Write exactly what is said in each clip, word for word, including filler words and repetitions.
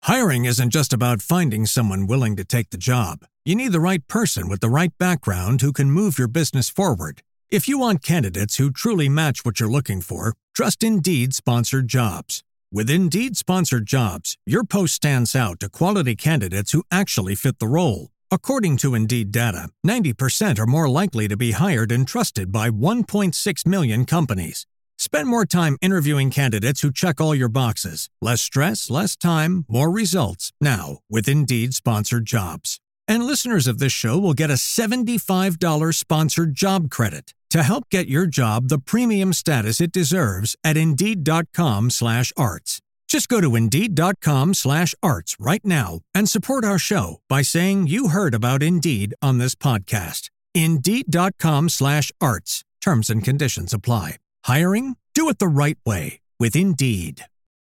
Hiring isn't just about finding someone willing to take the job. You need the right person with the right background who can move your business forward. If you want candidates who truly match what you're looking for, trust Indeed Sponsored Jobs. With Indeed Sponsored Jobs, your post stands out to quality candidates who actually fit the role. According to Indeed data, ninety percent are more likely to be hired and trusted by one point six million companies. Spend more time interviewing candidates who check all your boxes. Less stress, less time, more results. Now, with Indeed Sponsored Jobs. And listeners of this show will get a seventy-five dollars sponsored job credit to help get your job the premium status it deserves at Indeed.com slash arts. Just go to Indeed.com slash arts right now and support our show by saying you heard about Indeed on this podcast. Indeed.com slash arts. Terms and conditions apply. Hiring? Do it the right way with Indeed.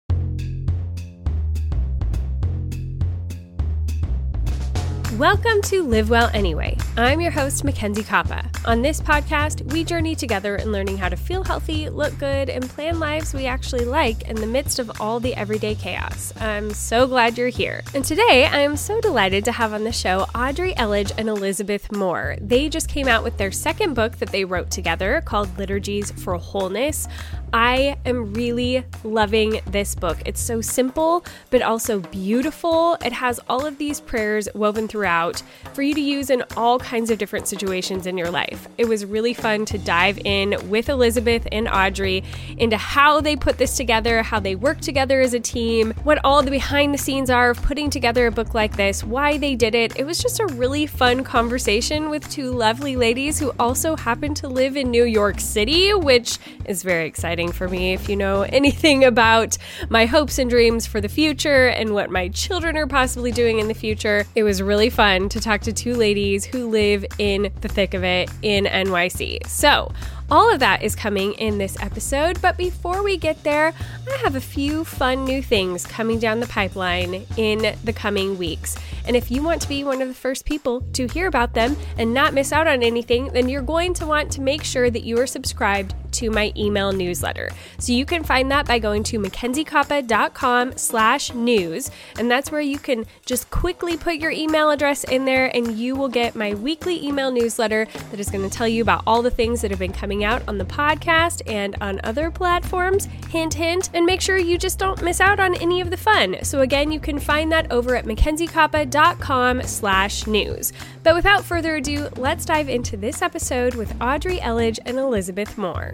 Welcome to Live Well Anyway. I'm your host, Mackenzie Koppa. On this podcast, we journey together in learning how to feel healthy, look good, and plan lives we actually like in the midst of all the everyday chaos. I'm so glad you're here. And today, I am so delighted to have on the show Audrey Elledge and Elizabeth Moore. They just came out with their second book that they wrote together called Liturgies for Wholeness. I am really loving this book. It's so simple, but also beautiful. It has all of these prayers woven throughout for you to use in all kinds of different situations in your life. It was really fun to dive in with Elizabeth and Audrey into how they put this together, how they work together as a team, what all the behind the scenes are of putting together a book like this, why they did it. It was just a really fun conversation with two lovely ladies who also happen to live in New York City, which is very exciting for me. If you know anything about my hopes and dreams for the future and what my children are possibly doing in the future, it was really fun to talk to two ladies who live in the thick of it in N Y C. So all of that is coming in this episode, but before we get there, I have a few fun new things coming down the pipeline in the coming weeks. And if you want to be one of the first people to hear about them and not miss out on anything, then you're going to want to make sure that you are subscribed to my email newsletter. So you can find that by going to mackenziekoppa.com slash news. And that's where you can just quickly put your email address in there and you will get my weekly email newsletter that is going to tell you about all the things that have been coming out on the podcast and on other platforms. Hint, hint. And make sure you just don't miss out on any of the fun. So again, you can find that over at mackenziekoppa.com slash news. But without further ado, let's dive into this episode with Audrey Elledge and Elizabeth Moore.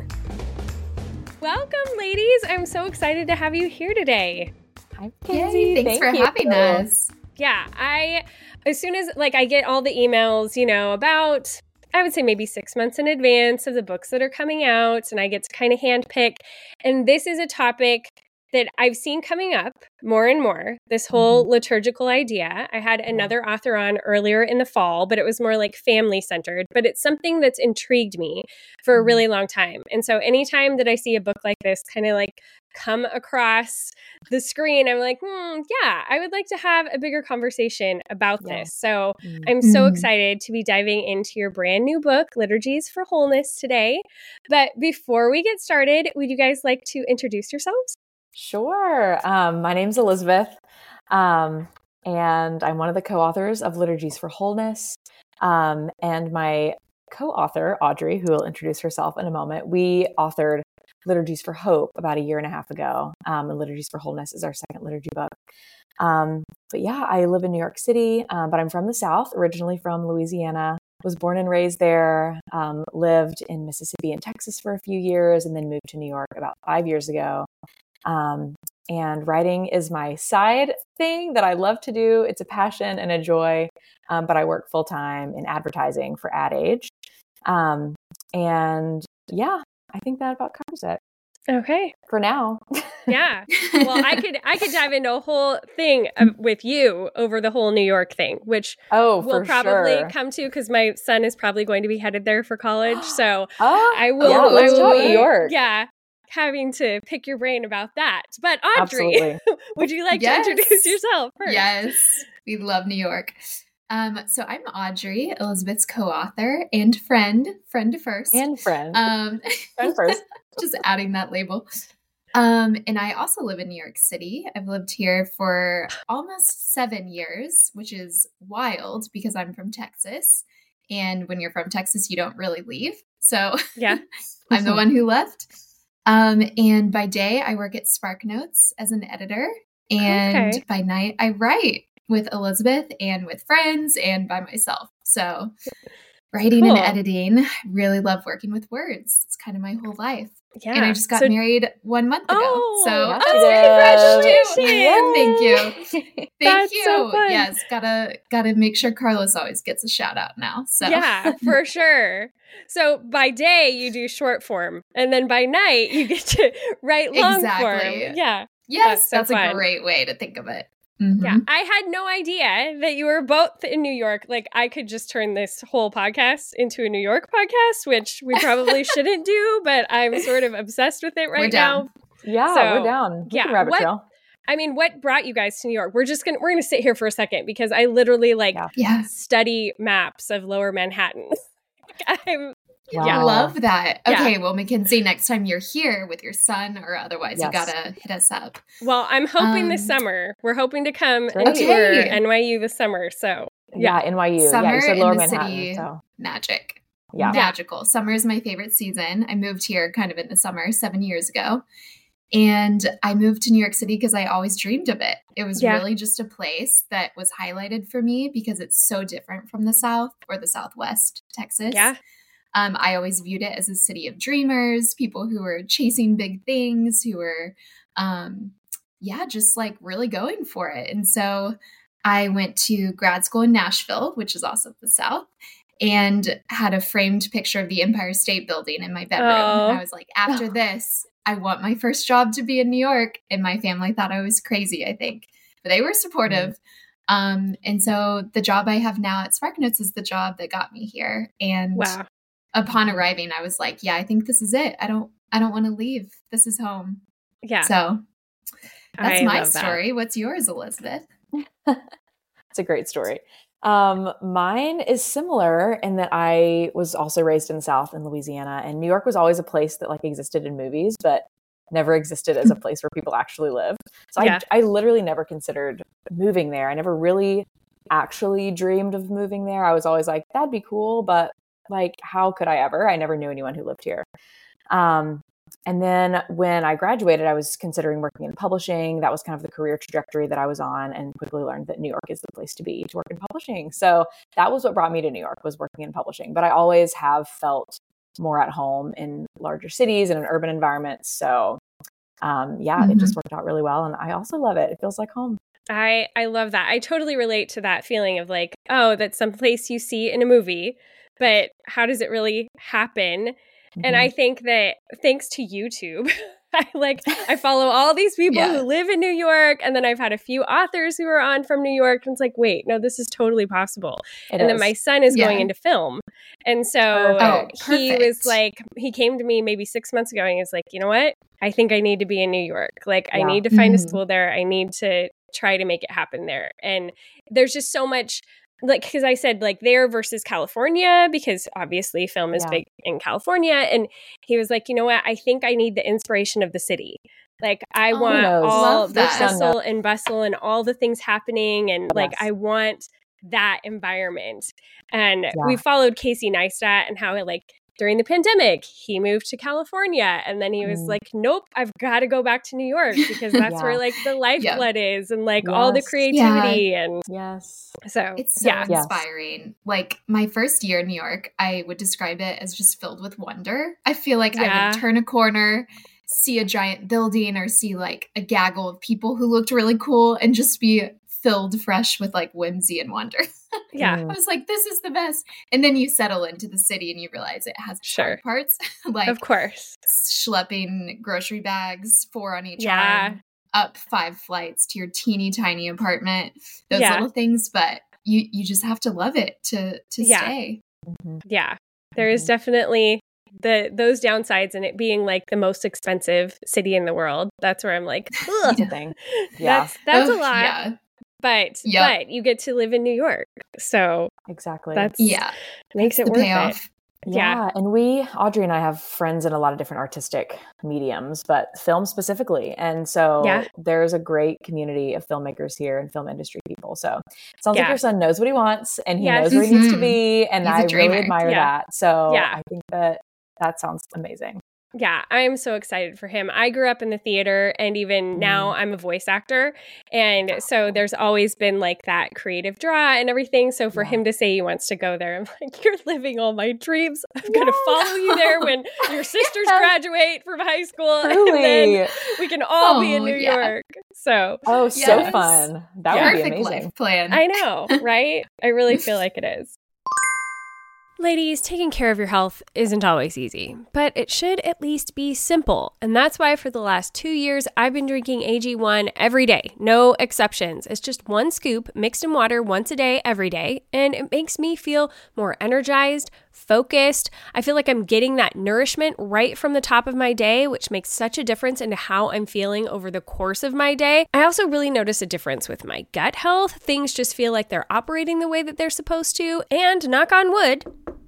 Welcome, ladies. I'm so excited to have you here today. Hi, Mackenzie. Thanks Thank for you. having us. Yeah, I, as soon as, like, I get all the emails, you know, about, I would say maybe six months in advance of the books that are coming out, and I get to kind of handpick. And this is a topic that I've seen coming up more and more, this whole mm-hmm. liturgical idea. I had another author on earlier in the fall, but it was more like family centered, but it's something that's intrigued me for a really long time. And so anytime that I see a book like this kind of like come across the screen, I'm like, hmm, yeah, I would like to have a bigger conversation about yeah. this. So mm-hmm. I'm so excited to be diving into your brand new book, Liturgies for Wholeness, today. But before we get started, would you guys like to introduce yourselves? Sure. Um, my name's Elizabeth, um, and I'm one of the co-authors of Liturgies for Wholeness. Um, and my co-author, Audrey, who will introduce herself in a moment, we authored Liturgies for Hope about a year and a half ago. Um, and Liturgies for Wholeness is our second liturgy book. Um, but yeah, I live in New York City, um, but I'm from the South, originally from Louisiana. Was born and raised there, um, lived in Mississippi and Texas for a few years, and then moved to New York about five years ago. Um, and writing is my side thing that I love to do. It's a passion and a joy, um, but I work full time in advertising for Ad Age. Um, and yeah, I think that about covers it. Okay. For now. Yeah. Well, I could I could dive into a whole thing of, with you over the whole New York thing, which oh, we'll for probably sure. come to because my son is probably going to be headed there for college. So oh, I will. Yeah, let's I will, talk New York. Yeah. Having to pick your brain about that. But Audrey, would you like yes. to introduce yourself first? Yes. We love New York. Um, so I'm Audrey, Elizabeth's co-author and friend, friend first. And friend. Um, friend first. Just adding that label. Um, and I also live in New York City. I've lived here for almost seven years, which is wild because I'm from Texas. And when you're from Texas, you don't really leave. So Yeah. I'm the one who left. Um, and by day, I work at SparkNotes as an editor. And Okay. by night, I write with Elizabeth and with friends and by myself. So writing Cool. and editing, really love working with words. It's kind of my whole life. Yeah. And I just got So- married one month ago. Oh, so yes, that's you fresh too. did. Thank you. Thank That's you. so fun. Yes, gotta gotta make sure Carlos always gets a shout out now. So Yeah, for sure. So by day you do short form, and then by night you get to write long Exactly. form. Yeah. yes, That's that's, so a fun. great way to think of it. Yeah. Mhm. I had no idea that you were both in New York. Like, I could just turn this whole podcast into a New York podcast, which we probably shouldn't do, but I'm sort of obsessed with it right We're down. now. Yeah, So, we're down. We yeah, can rabbit what- trail. I mean, what brought you guys to New York? We're just gonna we're gonna sit here for a second because I literally like Yeah. Yeah. study maps of Lower Manhattan. I'm Wow. Love that. Yeah. Okay, well, Mackenzie, next time you're here with your son or otherwise, you Yes. gotta hit us up. well, I'm hoping this Um, summer. We're hoping to come Great. and tour Okay. N Y U this summer. So Yeah, N Y U. yeah, Summer you said in Lower the Manhattan. city. So Magic. yeah. Magical. Summer is my favorite season. I moved here kind of in the summer seven years ago. And I moved to New York City because I always dreamed of it. It was Yeah. really just a place that was highlighted for me because it's so different from the South or the Southwest Texas. yeah, Um, I always viewed it as a city of dreamers, people who were chasing big things, who were, um, yeah, just like really going for it. And so I went to grad school in Nashville, which is also the South, and had a framed picture of the Empire State Building in my bedroom. Oh. And I was like, after this, I want my first job to be in New York. And my family thought I was crazy, I think, but they were supportive. Um, and so the job I have now at SparkNotes is the job that got me here. And wow. upon arriving, I was like, yeah, I think this is it. I don't, I don't want to leave. This is home. Yeah, So that's I my love that. story. What's yours, Elizabeth? It's a great story. Um, mine is similar in that I was also raised in the South in Louisiana, and New York was always a place that like existed in movies, but never existed as a place where people actually live. So Yeah. I, I literally never considered moving there. I never really actually dreamed of moving there. I was always like, that'd be cool, but like, how could I ever? I never knew anyone who lived here. Um, and then when I graduated, I was considering working in publishing. That was kind of the career trajectory that I was on, and quickly learned that New York is the place to be to work in publishing. So that was what brought me to New York, was working in publishing. But I always have felt more at home in larger cities and in urban environments. So um, yeah, Mhm. it just worked out really well. And I also love it. It feels like home. I I love that. I totally relate to that feeling of like, oh, that's some place you see in a movie, but how does it really happen? And Mhm. I think that thanks to YouTube, I like I follow all these people Yeah. who live in New York, and then I've had a few authors who are on from New York, and it's like, wait, no, this is totally possible. It and then is. my son is going Yeah. into film, and so Perfect. Oh, he perfect. was like, he came to me maybe six months ago, and he was like, you know what? I think I need to be in New York. Like, I Yeah. need to find a Mhm. school there. I need to try to make it happen there. And there's just so much. Like, because I said like there versus California, because obviously film is Yeah. big in California. And he was like, you know what? I think I need the inspiration of the city. Like, I Oh, want knows? all Love the that. hustle and bustle and all the things happening. And like, Yes. I want that environment. And Yeah. we followed Casey Neistat and how it like during the pandemic, he moved to California, and then he was Mm. like, nope, I've got to go back to New York because that's Yeah. where like the lifeblood is and like all the Yes. creativity. And Yes. so, It's so yeah. Yes. inspiring. Like my first year in New York, I would describe it as just filled with wonder. I feel like I Yeah. would turn a corner, see a giant building, or see like a gaggle of people who looked really cool and just be filled fresh with like whimsy and wonder. Yeah. I Mm. was like, this is the best. And then you settle into the city and you realize it has its Sure. hard parts, like Of course. schlepping grocery bags, four on each Yeah. arm, up five flights to your teeny tiny apartment. Those Yeah. little things, but you you just have to love it to to Yeah. stay. Mhm. Yeah. There is Mhm. definitely the those downsides and it being like the most expensive city in the world. That's where I'm like, ugh, That's a thing. Yeah, that's that's a Ugh, lot. Yeah, But Yep. but you get to live in New York. So exactly. that's yeah. makes it The worth payoff. Yeah. Yeah. And we, Audrey and I have friends in a lot of different artistic mediums, but film specifically. And so Yeah. there's a great community of filmmakers here and film industry people. So it sounds like Yeah. your son knows what he wants and he Yes. knows where he needs to Mhm. be. And He's a I really dreamer. admire Yeah. that. So Yeah. I think that that sounds amazing. Yeah, I'm so excited for him. I grew up in the theater, and even now I'm a voice actor. And so there's always been like that creative draw and everything. So for Yeah. him to say he wants to go there, I'm like, you're living all my dreams. I'm going to Yes. follow you there when your sisters Yes. graduate from high school. Truly. And then we can all be in Oh, New yeah. York. So Oh, so Yes. fun. That Yeah. would be Perfect amazing. life plan. I know, right? I really feel like it is. Ladies, taking care of your health isn't always easy, but it should at least be simple. And that's why for the last two years, I've been drinking A G one every day, no exceptions. It's just one scoop mixed in water once a day, every day, and it makes me feel more energized, focused. I feel like I'm getting that nourishment right from the top of my day, which makes such a difference into how I'm feeling over the course of my day. I also really notice a difference with my gut health. Things just feel like they're operating the way that they're supposed to. And knock on wood,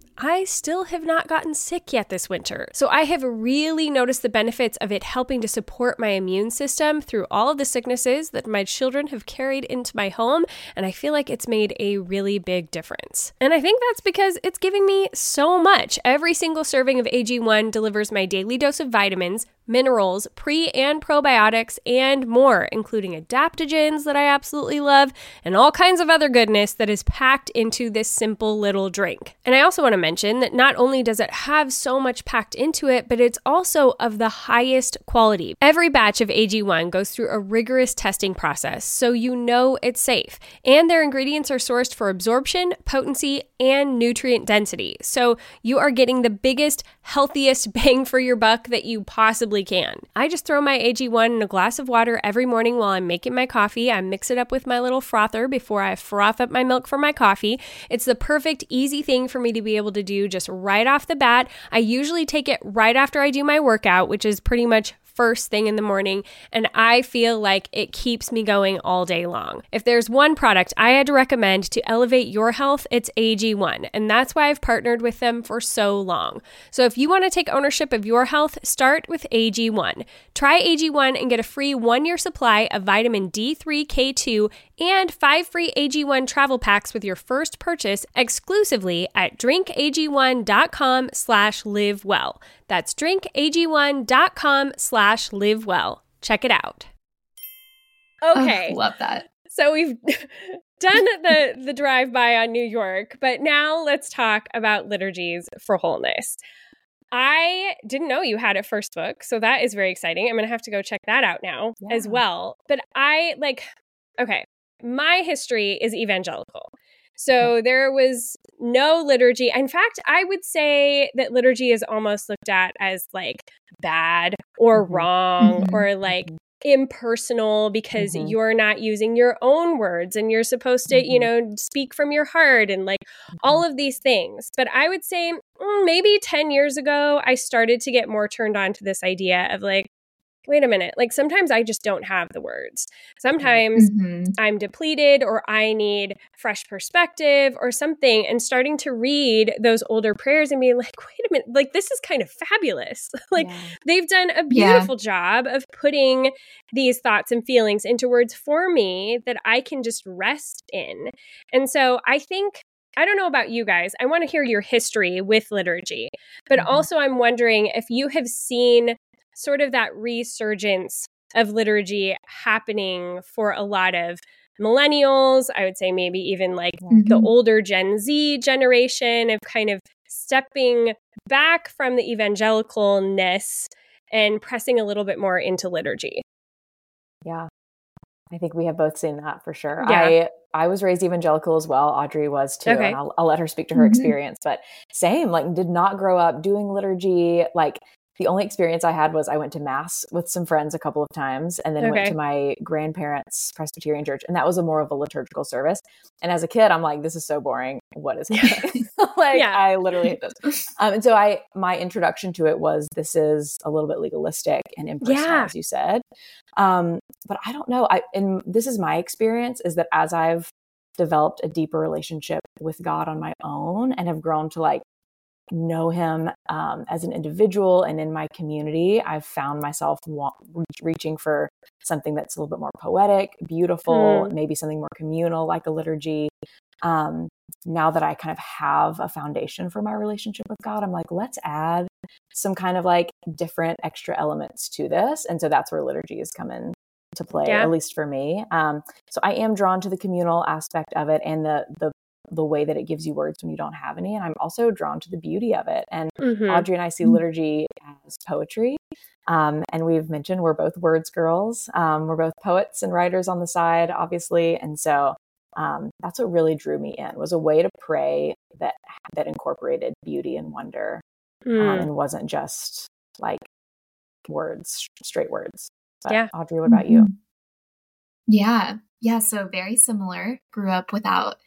I still have not gotten sick yet this winter. So I have really noticed the benefits of it helping to support my immune system through all of the sicknesses that my children have carried into my home. And I feel like it's made a really big difference. And I think that's because it's giving me so much. Every single serving of A G one delivers my daily dose of vitamins, minerals, pre and probiotics, and more, including adaptogens that I absolutely love, and all kinds of other goodness that is packed into this simple little drink. And I also want to mention that not only does it have so much packed into it, but it's also of the highest quality. Every batch of A G one goes through a rigorous testing process, so you know it's safe. And their ingredients are sourced for absorption, potency, and nutrient density. So you are getting the biggest, healthiest bang for your buck that you possibly can. I just throw my A G one in a glass of water every morning while I'm making my coffee. I mix it up with my little frother before I froth up my milk for my coffee. It's the perfect, easy thing for me to be able to do just right off the bat. I usually take it right after I do my workout, which is pretty much first thing in the morning, and I feel like it keeps me going all day long. If there's one product I had to recommend to elevate your health, it's A G one, and that's why I've partnered with them for so long. So if you want to take ownership of your health, start with A G one. Try A G one and get a free one-year supply of vitamin D three K two and five free A G one travel packs with your first purchase exclusively at drinkag1.com slash live well. That's drinkag1.com slash live well. Check it out. Okay. Oh, love that. So we've done the, the drive-by on New York, but now let's talk about Liturgies for Wholeness. I didn't know you had a first book, so that is very exciting. I'm going to have to go check that out now Yeah. as well. But I, like, okay, my history is evangelical. So there was no liturgy. In fact, I would say that liturgy is almost looked at as like bad or Mhm. wrong Mhm. or like impersonal because Mhm. you're not using your own words and you're supposed to, you Mhm. know, speak from your heart and like all of these things. But I would say mm, maybe ten years ago, I started to get more turned on to this idea of like, wait a minute, like sometimes I just don't have the words. Sometimes Mhm. I'm depleted or I need fresh perspective or something, and starting to read those older prayers and being like, wait a minute, like this is kind of fabulous. Like Yeah. they've done a Yeah. beautiful job of putting these thoughts and feelings into words for me that I can just rest in. And so I think, I don't know about you guys, I want to hear your history with liturgy, but Mhm. also I'm wondering if you have seen sort of that resurgence of liturgy happening for a lot of millennials. I would say maybe even like the Mhm. older Gen Z generation of kind of stepping back from the evangelicalness and pressing a little bit more into liturgy. Yeah. I think we have both seen that for sure. Yeah. I I was raised evangelical as well. Audrey was too. Okay. And I'll, I'll let her speak to her Mhm. experience. But same, like did not grow up doing liturgy. Like the only experience I had was I went to mass with some friends a couple of times and then went Okay. to my grandparents' Presbyterian church. And that was a more of a liturgical service. And as a kid, I'm like, this is so boring. What is happening? Like Yeah. I literally hate this. Um, and so I, my introduction to it was, this is a little bit legalistic and impersonal, Yeah. as you said. Um, but I don't know. I, and this is my experience is that as I've developed a deeper relationship with God on my own and have grown to like know him um, as an individual and in my community, I've found myself wa- reaching for something that's a little bit more poetic, beautiful, mm. maybe something more communal like a liturgy. Um, now that I kind of have a foundation for my relationship with God, I'm like, let's add some kind of like different extra elements to this. And so that's where liturgies come in to play, yeah. at least for me. Um, so I am drawn to the communal aspect of it and the the the way that it gives you words when you don't have any. And I'm also drawn to the beauty of it. And mm-hmm. Audrey and I see liturgy as poetry. Um, and we've mentioned we're both words girls. Um, we're both poets and writers on the side, obviously. And so um, that's what really drew me in, was a way to pray that that incorporated beauty and wonder mm. um, and wasn't just like words, straight words. But yeah. Audrey, what about you? Yeah. Yeah. So very similar. Grew up without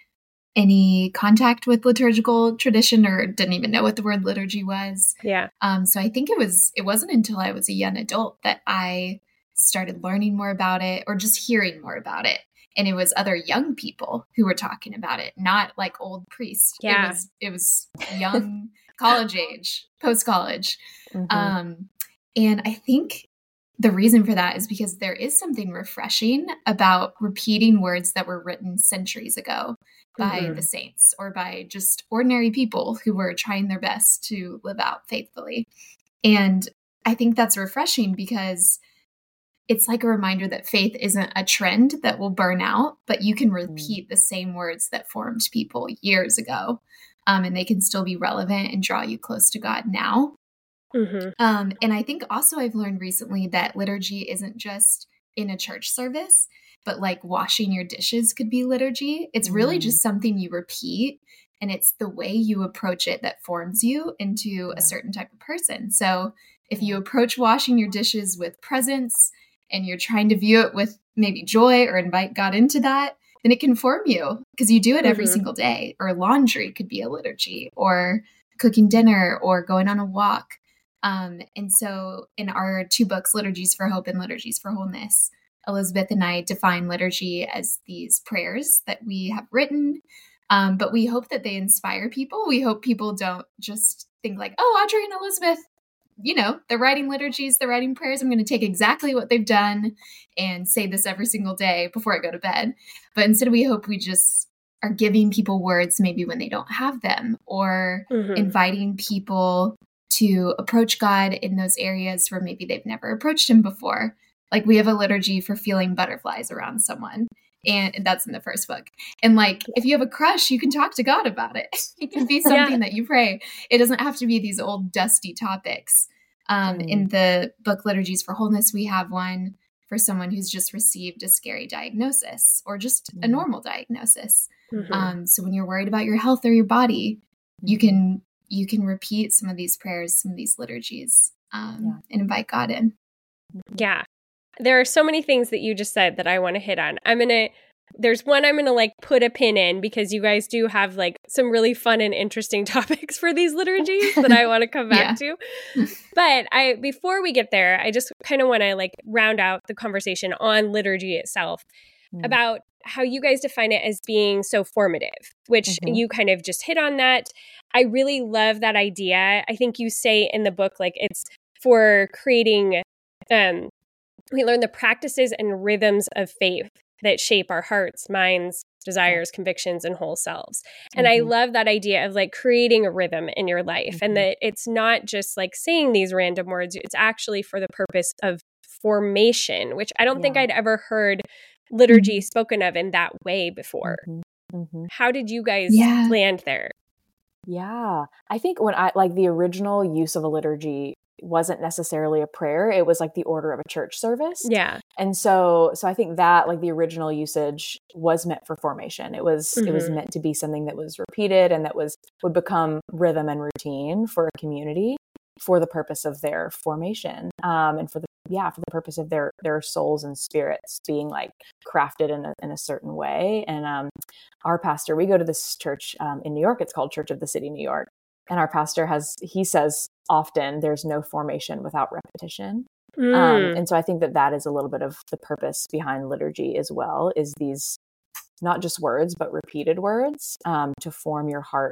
any contact with liturgical tradition or didn't even know what the word liturgy was. Yeah. Um, so I think it was, it wasn't until I was a young adult that I started learning more about it or just hearing more about it. And it was other young people who were talking about it, not like old priests. Yeah. It was, it was young college age, post-college. Mm-hmm. Um, and I think the reason for that is because there is something refreshing about repeating words that were written centuries ago by mm-hmm. the saints or by just ordinary people who were trying their best to live out faithfully. And I think that's refreshing because it's like a reminder that faith isn't a trend that will burn out, but you can repeat mm-hmm. the same words that formed people years ago. Um, and they can still be relevant and draw you close to God now. Mm-hmm. Um, and I think also I've learned recently that liturgy isn't just in a church service, but like washing your dishes could be liturgy. It's mm-hmm. really just something you repeat, and it's the way you approach it that forms you into yeah. a certain type of person. So if you approach washing your dishes with presence and you're trying to view it with maybe joy or invite God into that, then it can form you because you do it every mm-hmm. single day. Or laundry could be a liturgy, or cooking dinner, or going on a walk. Um, and so in our two books, Liturgies for Hope and Liturgies for Wholeness, Elizabeth and I define liturgy as these prayers that we have written, um, but we hope that they inspire people. We hope people don't just think like, oh, Audrey and Elizabeth, you know, they're writing liturgies, they're writing prayers. I'm going to take exactly what they've done and say this every single day before I go to bed. But instead, we hope we just are giving people words maybe when they don't have them, or mm-hmm. inviting people to approach God in those areas where maybe they've never approached him before. Like we have a liturgy for feeling butterflies around someone. And that's in the first book. And like, if you have a crush, you can talk to God about it. It can be something yeah. that you pray. It doesn't have to be these old dusty topics. Um, mm. In the book Liturgies for Wholeness, we have one for someone who's just received a scary diagnosis or just mm. a normal diagnosis. Mm-hmm. Um, so when you're worried about your health or your body, you can you can repeat some of these prayers, some of these liturgies, um, yeah. and invite God in. Yeah. There are so many things that you just said that I want to hit on. I'm going to, there's one I'm going to like put a pin in because you guys do have like some really fun and interesting topics for these liturgies that I want to come back yeah. to. But I, before we get there, I just kind of want to like round out the conversation on liturgy itself mm. about how you guys define it as being so formative, which mm-hmm. you kind of just hit on that. I really love that idea. I think you say in the book, like it's for creating, um, we learn the practices and rhythms of faith that shape our hearts, minds, desires, yeah. convictions, and whole selves. And mm-hmm. I love that idea of like creating a rhythm in your life mm-hmm. and that it's not just like saying these random words. It's actually for the purpose of formation, which I don't yeah. think I'd ever heard liturgy mm-hmm. spoken of in that way before. Mm-hmm. Mm-hmm. How did you guys yeah. land there? Yeah, I think when I like the original use of a liturgy wasn't necessarily a prayer. It was like the order of a church service. Yeah. And so, so I think that like the original usage was meant for formation. It was, mm-hmm. it was meant to be something that was repeated and that was, would become rhythm and routine for a community for the purpose of their formation. Um, and for the, yeah, for the purpose of their, their souls and spirits being like crafted in a, in a certain way. And, um, our pastor, we go to this church, um, in New York, it's called Church of the City, New York. And our pastor has, he says often there's no formation without repetition. Mm. Um, and so I think that that is a little bit of the purpose behind liturgy as well, is these not just words, but repeated words um, to form your heart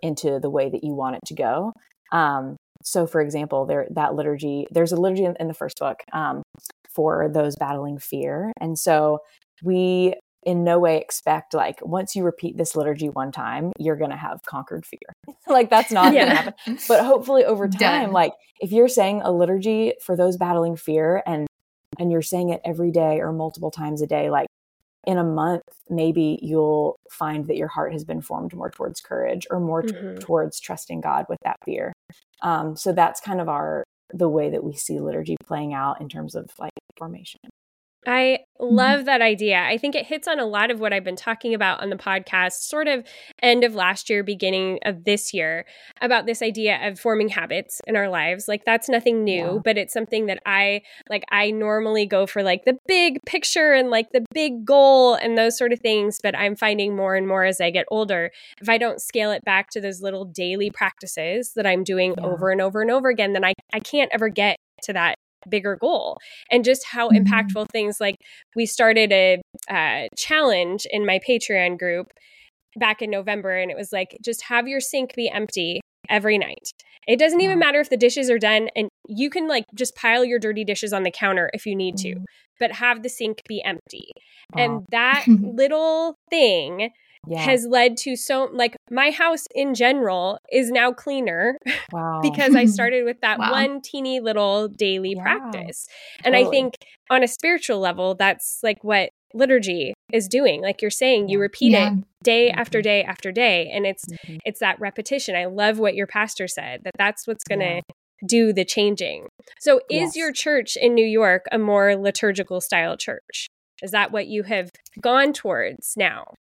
into the way that you want it to go. Um, so for example, there, that liturgy, there's a liturgy in, in the first book, um, for those battling fear. And so we in no way expect, like, once you repeat this liturgy one time, you're going to have conquered fear. Like, that's not Yeah. going to happen. But hopefully over time, Done. like if you're saying a liturgy for those battling fear and, and you're saying it every day or multiple times a day, like in a month, maybe you'll find that your heart has been formed more towards courage or more t- Mhm. towards trusting God with that fear. Um, so that's kind of our, the way that we see liturgy playing out in terms of like formation. I love that idea. I think it hits on a lot of what I've been talking about on the podcast, sort of end of last year, beginning of this year, about this idea of forming habits in our lives. Like, that's nothing new, Yeah. but it's something that I like. I normally go for like the big picture and like the big goal and those sort of things. But I'm finding more and more as I get older, if I don't scale it back to those little daily practices that I'm doing Yeah. over and over and over again, then I, I can't ever get to that bigger goal. And just how Mhm. impactful things, like we started a uh, challenge in my Patreon group back in November, and it was like, just have your sink be empty every night. It doesn't even Wow. matter if the dishes are done, and you can like just pile your dirty dishes on the counter if you need to, Mhm. but have the sink be empty. Wow. And that little thing Yeah. has led to so, like, my house in general is now cleaner Wow. because I started with that Wow. one teeny little daily Yeah, practice. And I totally. think on a spiritual level, that's like what liturgy is doing. Like you're saying, you Yeah. repeat Yeah. it day Mhm. after day after day. And it's Mhm. it's that repetition. I love what your pastor said, that that's what's going to Yeah. do the changing. So is Yes. your church in New York a more liturgical style church? Is that what you have gone towards now?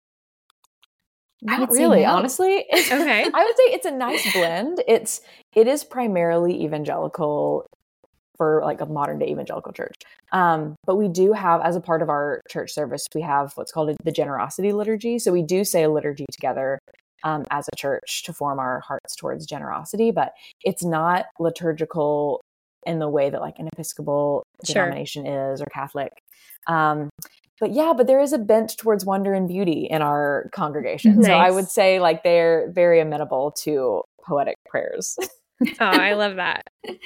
I Not would say really, no. honestly. It's, Okay. I would say it's a nice blend. It's it is primarily evangelical for like a modern day evangelical church. Um, but we do have, as a part of our church service, we have what's called the generosity liturgy. So we do say a liturgy together um, as a church to form our hearts towards generosity, but it's not liturgical in the way that like an Episcopal Sure. denomination is or Catholic. Um, but yeah, but there is a bent towards wonder and beauty in our congregation. So I Nice. would say like they're very amenable to poetic prayers. Oh, I love that.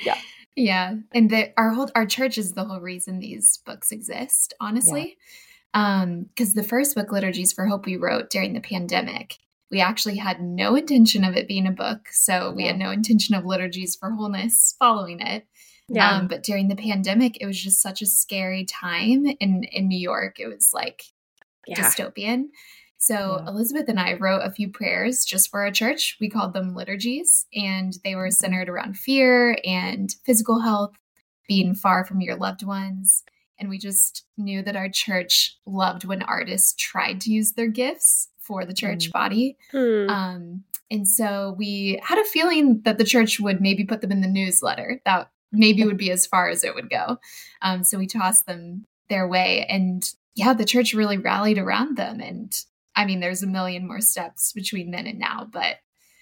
Yeah, and the, our whole our church is the whole reason these books exist, honestly. Um, because the first book, Liturgies for Hope, we wrote during the pandemic. We actually had no intention of it being a book, so we Yeah. had no intention of Liturgies for Wholeness following it. Yeah. Um, but during the pandemic, it was just such a scary time in in New York. It was like Yeah. dystopian. So Yeah. Elizabeth and I wrote a few prayers just for our church. We called them liturgies, and they were centered around fear and physical health, being far from your loved ones. And we just knew that our church loved when artists tried to use their gifts for the church Mm. body. Hmm. Um, and so we had a feeling that the church would maybe put them in the newsletter. That maybe would be as far as it would go. Um, so we tossed them their way. And yeah, the church really rallied around them. And I mean, there's a million more steps between then and now, but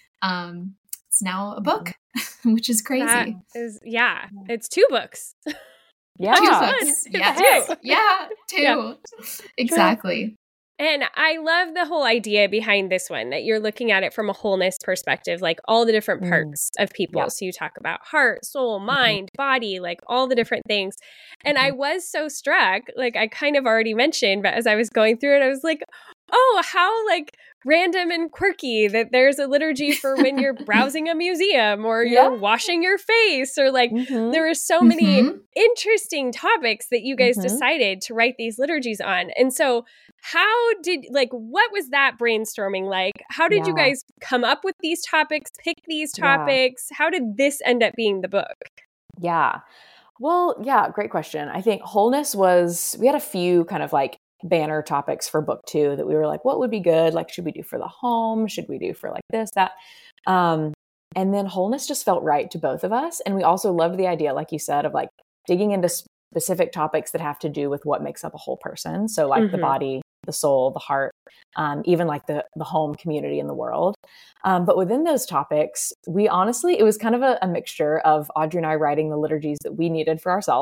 um, it's now a book, which is crazy. That is, yeah, it's two books. Yeah. Two fun. books. It's Yes. two. Yeah, two. Yeah. Exactly. And I love the whole idea behind this one, that you're looking at it from a wholeness perspective, like all the different Mm. parts of people. Yeah. So you talk about heart, soul, mind, body, like all the different things. And I was so struck, like I kind of already mentioned, but as I was going through it, I was like, oh, how like random and quirky that there's a liturgy for when you're browsing a museum or Yeah. you're washing your face, or like Mhm. there were so many Mhm. interesting topics that you guys Mhm. decided to write these liturgies on. And so how did, like, what was that brainstorming like? How did you Yeah. guys come up with these topics, pick these Yeah. topics? How did this end up being the book? Yeah. Well, yeah, great question. I think wholeness was, we had a few kind of like banner topics for book two that we were like, what would be good? Like, should we do for the home? Should we do for like this, that? Um, and then wholeness just felt right to both of us. And we also loved the idea, like you said, of like digging into specific topics that have to do with what makes up a whole person. So like the Mhm. body, the soul, the heart, um, even like the, the home community in the world. Um, but within those topics, we honestly, it was kind of a, a mixture of Audrey and I writing the liturgies that we needed for ourselves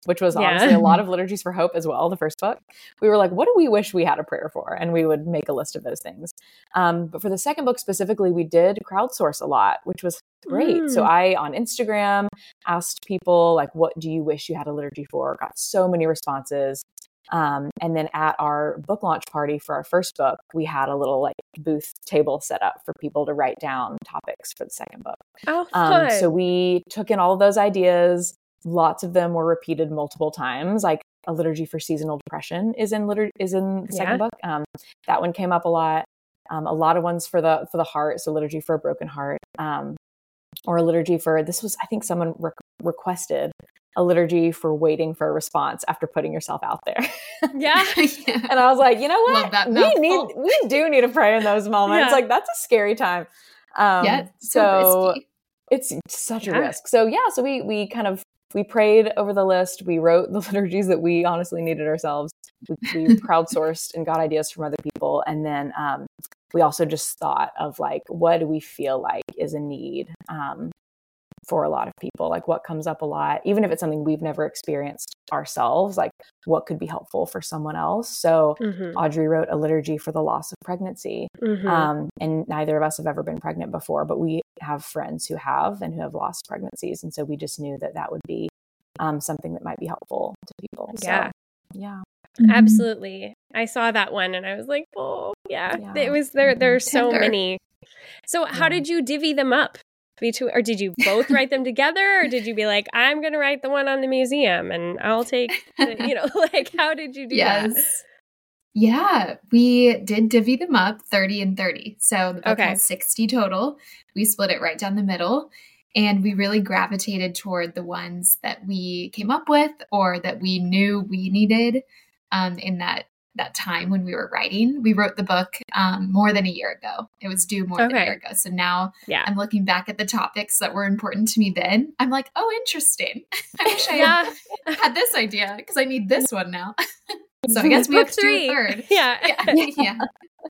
which was Yeah. honestly a lot of Liturgies for Hope as well, the first book. We were like, what do we wish we had a prayer for? And we would make a list of those things. Um, but for the second book specifically, we did crowdsource a lot, which was great. Mm. So I, on Instagram, asked people, like, what do you wish you had a liturgy for? Got so many responses. Um, and then at our book launch party for our first book, we had a little like booth table set up for people to write down topics for the second book. Oh, fun. Um, so we took in all of those ideas. Lots of them were repeated multiple times. Like a liturgy for seasonal depression is in litur- is in the second Yeah. book. Um, that one came up a lot. Um, a lot of ones for the for the heart. So liturgy for a broken heart, um, or a liturgy for this was I think someone re- requested a liturgy for waiting for a response after putting yourself out there. Yeah. Yeah. And I was like, you know Love what? that We mouthful. need we do need to pray in those moments. Yeah. Like that's a scary time. Um, Yeah, so risky. it's such a Yeah. risk. So yeah, so we we kind of we prayed over the list. We wrote the liturgies that we honestly needed ourselves. We, we crowdsourced and got ideas from other people, and then um, we also just thought of like, what do we feel like is a need um, for a lot of people? Like, what comes up a lot, even if it's something we've never experienced ourselves. Like, what could be helpful for someone else? So Mhm. Audrey wrote a liturgy for the loss of pregnancy. Mhm. Um, and neither of us have ever been pregnant before, but we have friends who have and who have lost pregnancies. And so we just knew that that would be um, something that might be helpful to people. Yeah. So, yeah. Absolutely. I saw that one and I was like, oh, yeah. Yeah. It was there. There are so Tender. many. So, how Yeah. did you divvy them up? Between, or did you both write them together, or did you be like, I'm going to write the one on the museum and I'll take, the, you know, like, how did you do that? Yes. Yeah, we did divvy them up thirty and thirty. So the book Okay. has sixty total. We split it right down the middle. And we really gravitated toward the ones that we came up with or that we knew we needed um, in that that time when we were writing. We wrote the book um, more than a year ago. It was due more than a Okay. year ago. So now Yeah. I'm looking back at the topics that were important to me then. I'm like, oh, interesting. I wish I Yeah. had, had this idea because I need this one now. So I guess we have Book to do three. a third. Yeah. Yeah. Yeah.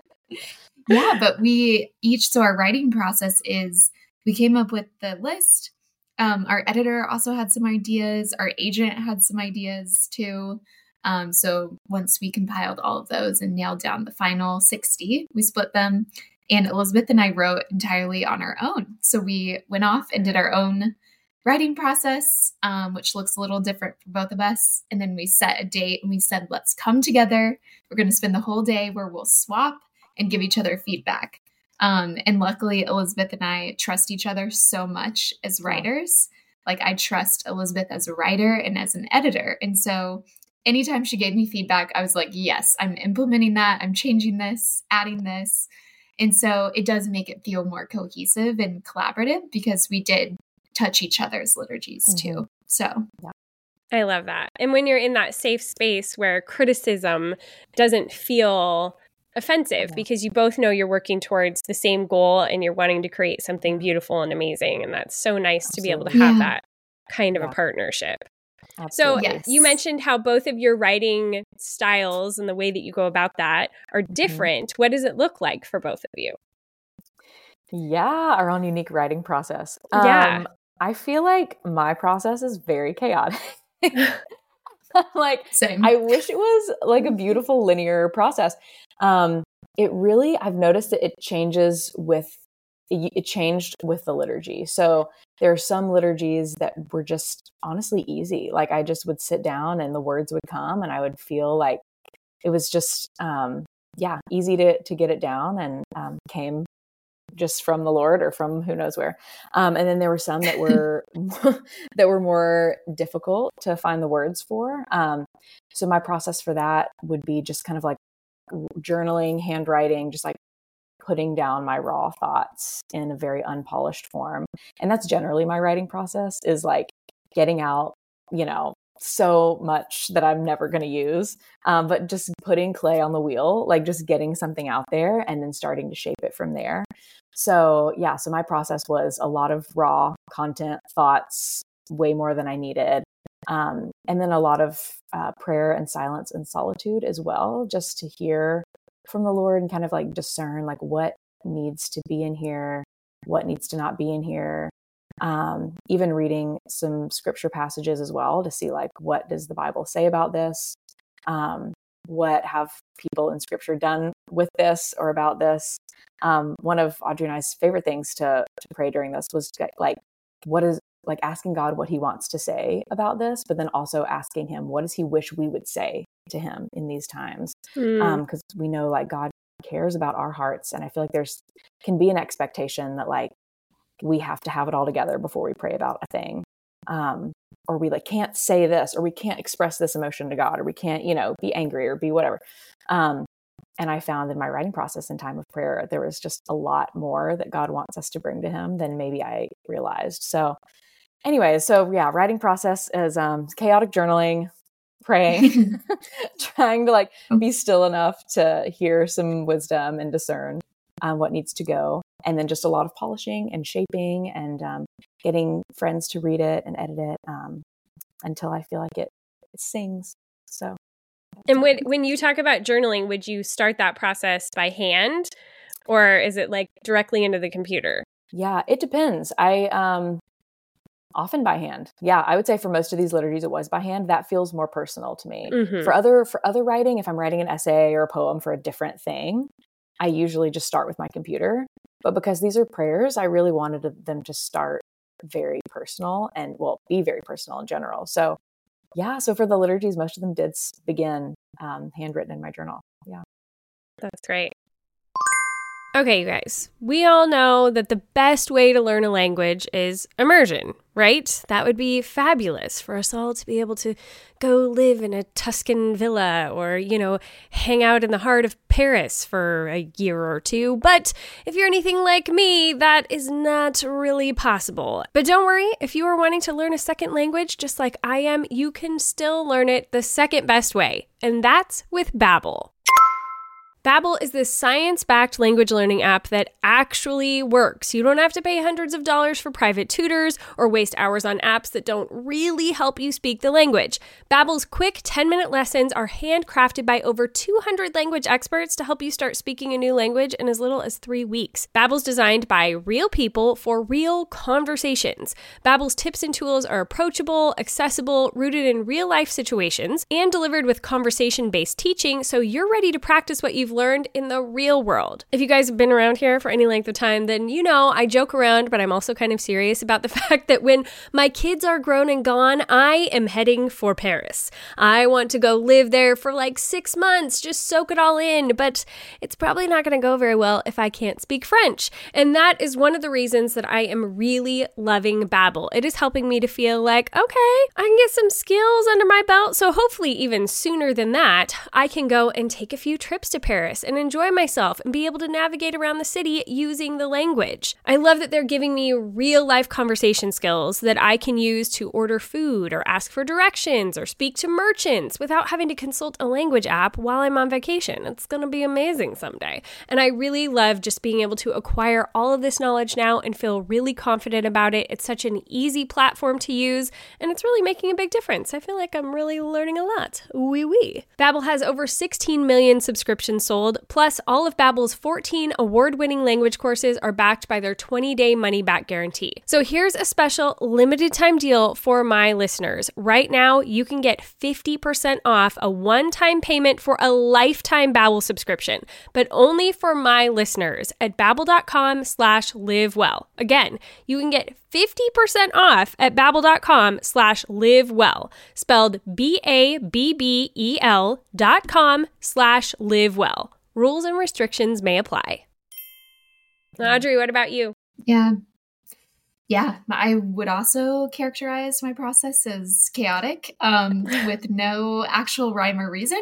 Yeah, but we each, so our writing process is we came up with the list. Um, our editor also had some ideas. Our agent had some ideas too. Um, so once we compiled all of those and nailed down the final sixty, we split them. And Elizabeth and I wrote entirely on our own. So we went off and did our own writing process, um, which looks a little different for both of us. And then we set a date and we said, let's come together. We're going to spend the whole day where we'll swap and give each other feedback. Um, and luckily, Elizabeth and I trust each other so much as writers. Like I trust Elizabeth as a writer and as an editor. And so anytime she gave me feedback, I was like, yes, I'm implementing that. I'm changing this, adding this. And so it does make it feel more cohesive and collaborative because we did touch each other's liturgies Mm-hmm. too. So I love that. And when you're in that safe space where criticism doesn't feel offensive Yeah. because you both know you're working towards the same goal and you're wanting to create something beautiful and amazing. And that's so nice to be able to Absolutely. have Yeah. that kind of Yeah. a partnership. So Absolutely. Yes. you mentioned how both of your writing styles and the way that you go about that are Mm-hmm. different. What does it look like for both of you? Yeah, our own unique writing process. Yeah. Um, I feel like my process is very chaotic. Like, same. I wish it was like a beautiful linear process. Um, it really, I've noticed that it changes with, it, it changed with the liturgy. So there are some liturgies that were just honestly easy. Like I just would sit down and the words would come and I would feel like it was just, um, yeah, easy to, to get it down and um, came just from the Lord or from who knows where. Um, and then there were some that were that were more difficult to find the words for. Um, so my process for that would be just kind of like journaling, handwriting, just like putting down my raw thoughts in a very unpolished form. And that's generally my writing process, is like getting out, you know, so much that I'm never going to use, um, but just putting clay on the wheel, like just getting something out there and then starting to shape it from there. So yeah, so my process was a lot of raw content, thoughts, way more than I needed. Um, and then a lot of uh, prayer and silence and solitude as well, just to hear from the Lord and kind of like discern like what needs to be in here, what needs to not be in here. Um, even reading some scripture passages as well to see like, what does the Bible say about this? Um, what have people in scripture done with this or about this? Um, one of Audrey and I's favorite things to, to pray during this was to, like, what is like asking God what he wants to say about this, but then also asking him, what does he wish we would say to him in these times? Mm. Um, cause we know like God cares about our hearts. And I feel like there's can be an expectation that like, we have to have it all together before we pray about a thing. Um, or we like can't say this, or we can't express this emotion to God, or we can't, you know, be angry or be whatever. Um, and I found in my writing process and time of prayer, there was just a lot more that God wants us to bring to him than maybe I realized. So anyway, so yeah, writing process is um, chaotic journaling, praying, trying to like be still enough to hear some wisdom and discern um, what needs to go. And then just a lot of polishing and shaping and um, getting friends to read it and edit it um, until I feel like it, it sings. So, and when when you talk about journaling, would you start that process by hand, or is it like directly into the computer? Yeah, it depends. I um, often by hand. Yeah, I would say for most of these liturgies, it was by hand. That feels more personal to me. Mm-hmm. For other for other writing, if I'm writing an essay or a poem for a different thing, I usually just start with my computer. But because these are prayers, I really wanted them to start very personal and, well, be very personal in general. So, yeah. So for the liturgies, most of them did begin um, handwritten in my journal. Yeah. That's great. Okay, you guys, we all know that the best way to learn a language is immersion, right? That would be fabulous for us all to be able to go live in a Tuscan villa or, you know, hang out in the heart of Paris for a year or two. But if you're anything like me, that is not really possible. But don't worry, if you are wanting to learn a second language, just like I am, you can still learn it the second best way, and that's with Babbel. Babbel is this science-backed language learning app that actually works. You don't have to pay hundreds of dollars for private tutors or waste hours on apps that don't really help you speak the language. Babbel's quick ten-minute lessons are handcrafted by over two hundred language experts to help you start speaking a new language in as little as three weeks. Babbel's designed by real people for real conversations. Babbel's tips and tools are approachable, accessible, rooted in real-life situations, and delivered with conversation-based teaching, so you're ready to practice what you've learned in the real world. If you guys have been around here for any length of time, then you know I joke around, but I'm also kind of serious about the fact that when my kids are grown and gone, I am heading for Paris. I want to go live there for like six months, just soak it all in, but it's probably not going to go very well if I can't speak French. And that is one of the reasons that I am really loving Babbel. It is helping me to feel like, okay, I can get some skills under my belt, so hopefully even sooner than that, I can go and take a few trips to Paris and enjoy myself and be able to navigate around the city using the language. I love that they're giving me real life conversation skills that I can use to order food or ask for directions or speak to merchants without having to consult a language app while I'm on vacation. It's going to be amazing someday. And I really love just being able to acquire all of this knowledge now and feel really confident about it. It's such an easy platform to use, and it's really making a big difference. I feel like I'm really learning a lot. Wee wee. Babbel has over sixteen million subscriptions sold. Plus, all of Babbel's fourteen award-winning language courses are backed by their twenty-day money-back guarantee. So here's a special limited-time deal for my listeners. Right now, you can get fifty percent off a one-time payment for a lifetime Babbel subscription, but only for my listeners at babbel.com slash live well. Again, you can get fifty percent off at babbel.com slash live well, spelled B-A-B-B-E-L dot com slash live well. Rules and restrictions may apply. Audrey, what about you? Yeah. Yeah, I would also characterize my process as chaotic, um, with no actual rhyme or reason.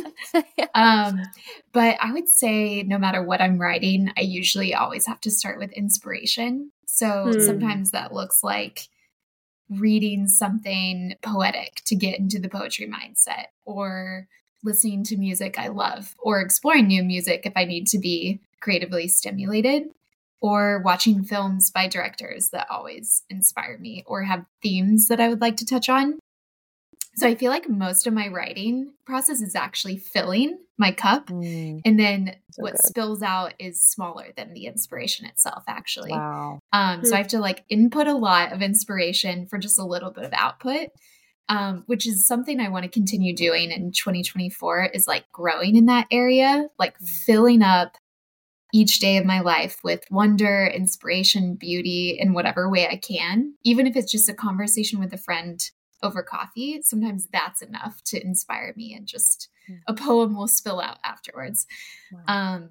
um, but I would say no matter what I'm writing, I usually always have to start with inspiration. So hmm. sometimes that looks like reading something poetic to get into the poetry mindset, or listening to music I love, or exploring new music if I need to be creatively stimulated, or watching films by directors that always inspire me or have themes that I would like to touch on. So I feel like most of my writing process is actually filling my cup. Mm, and then so what good. spills out is smaller than the inspiration itself, actually. Wow. Um, so I have to like input a lot of inspiration for just a little bit of output, um, which is something I want to continue doing in twenty twenty-four, is like growing in that area, like filling up each day of my life with wonder, inspiration, beauty in whatever way I can. Even if it's just a conversation with a friend over coffee, sometimes that's enough to inspire me, and just a poem will spill out afterwards. Wow. Um,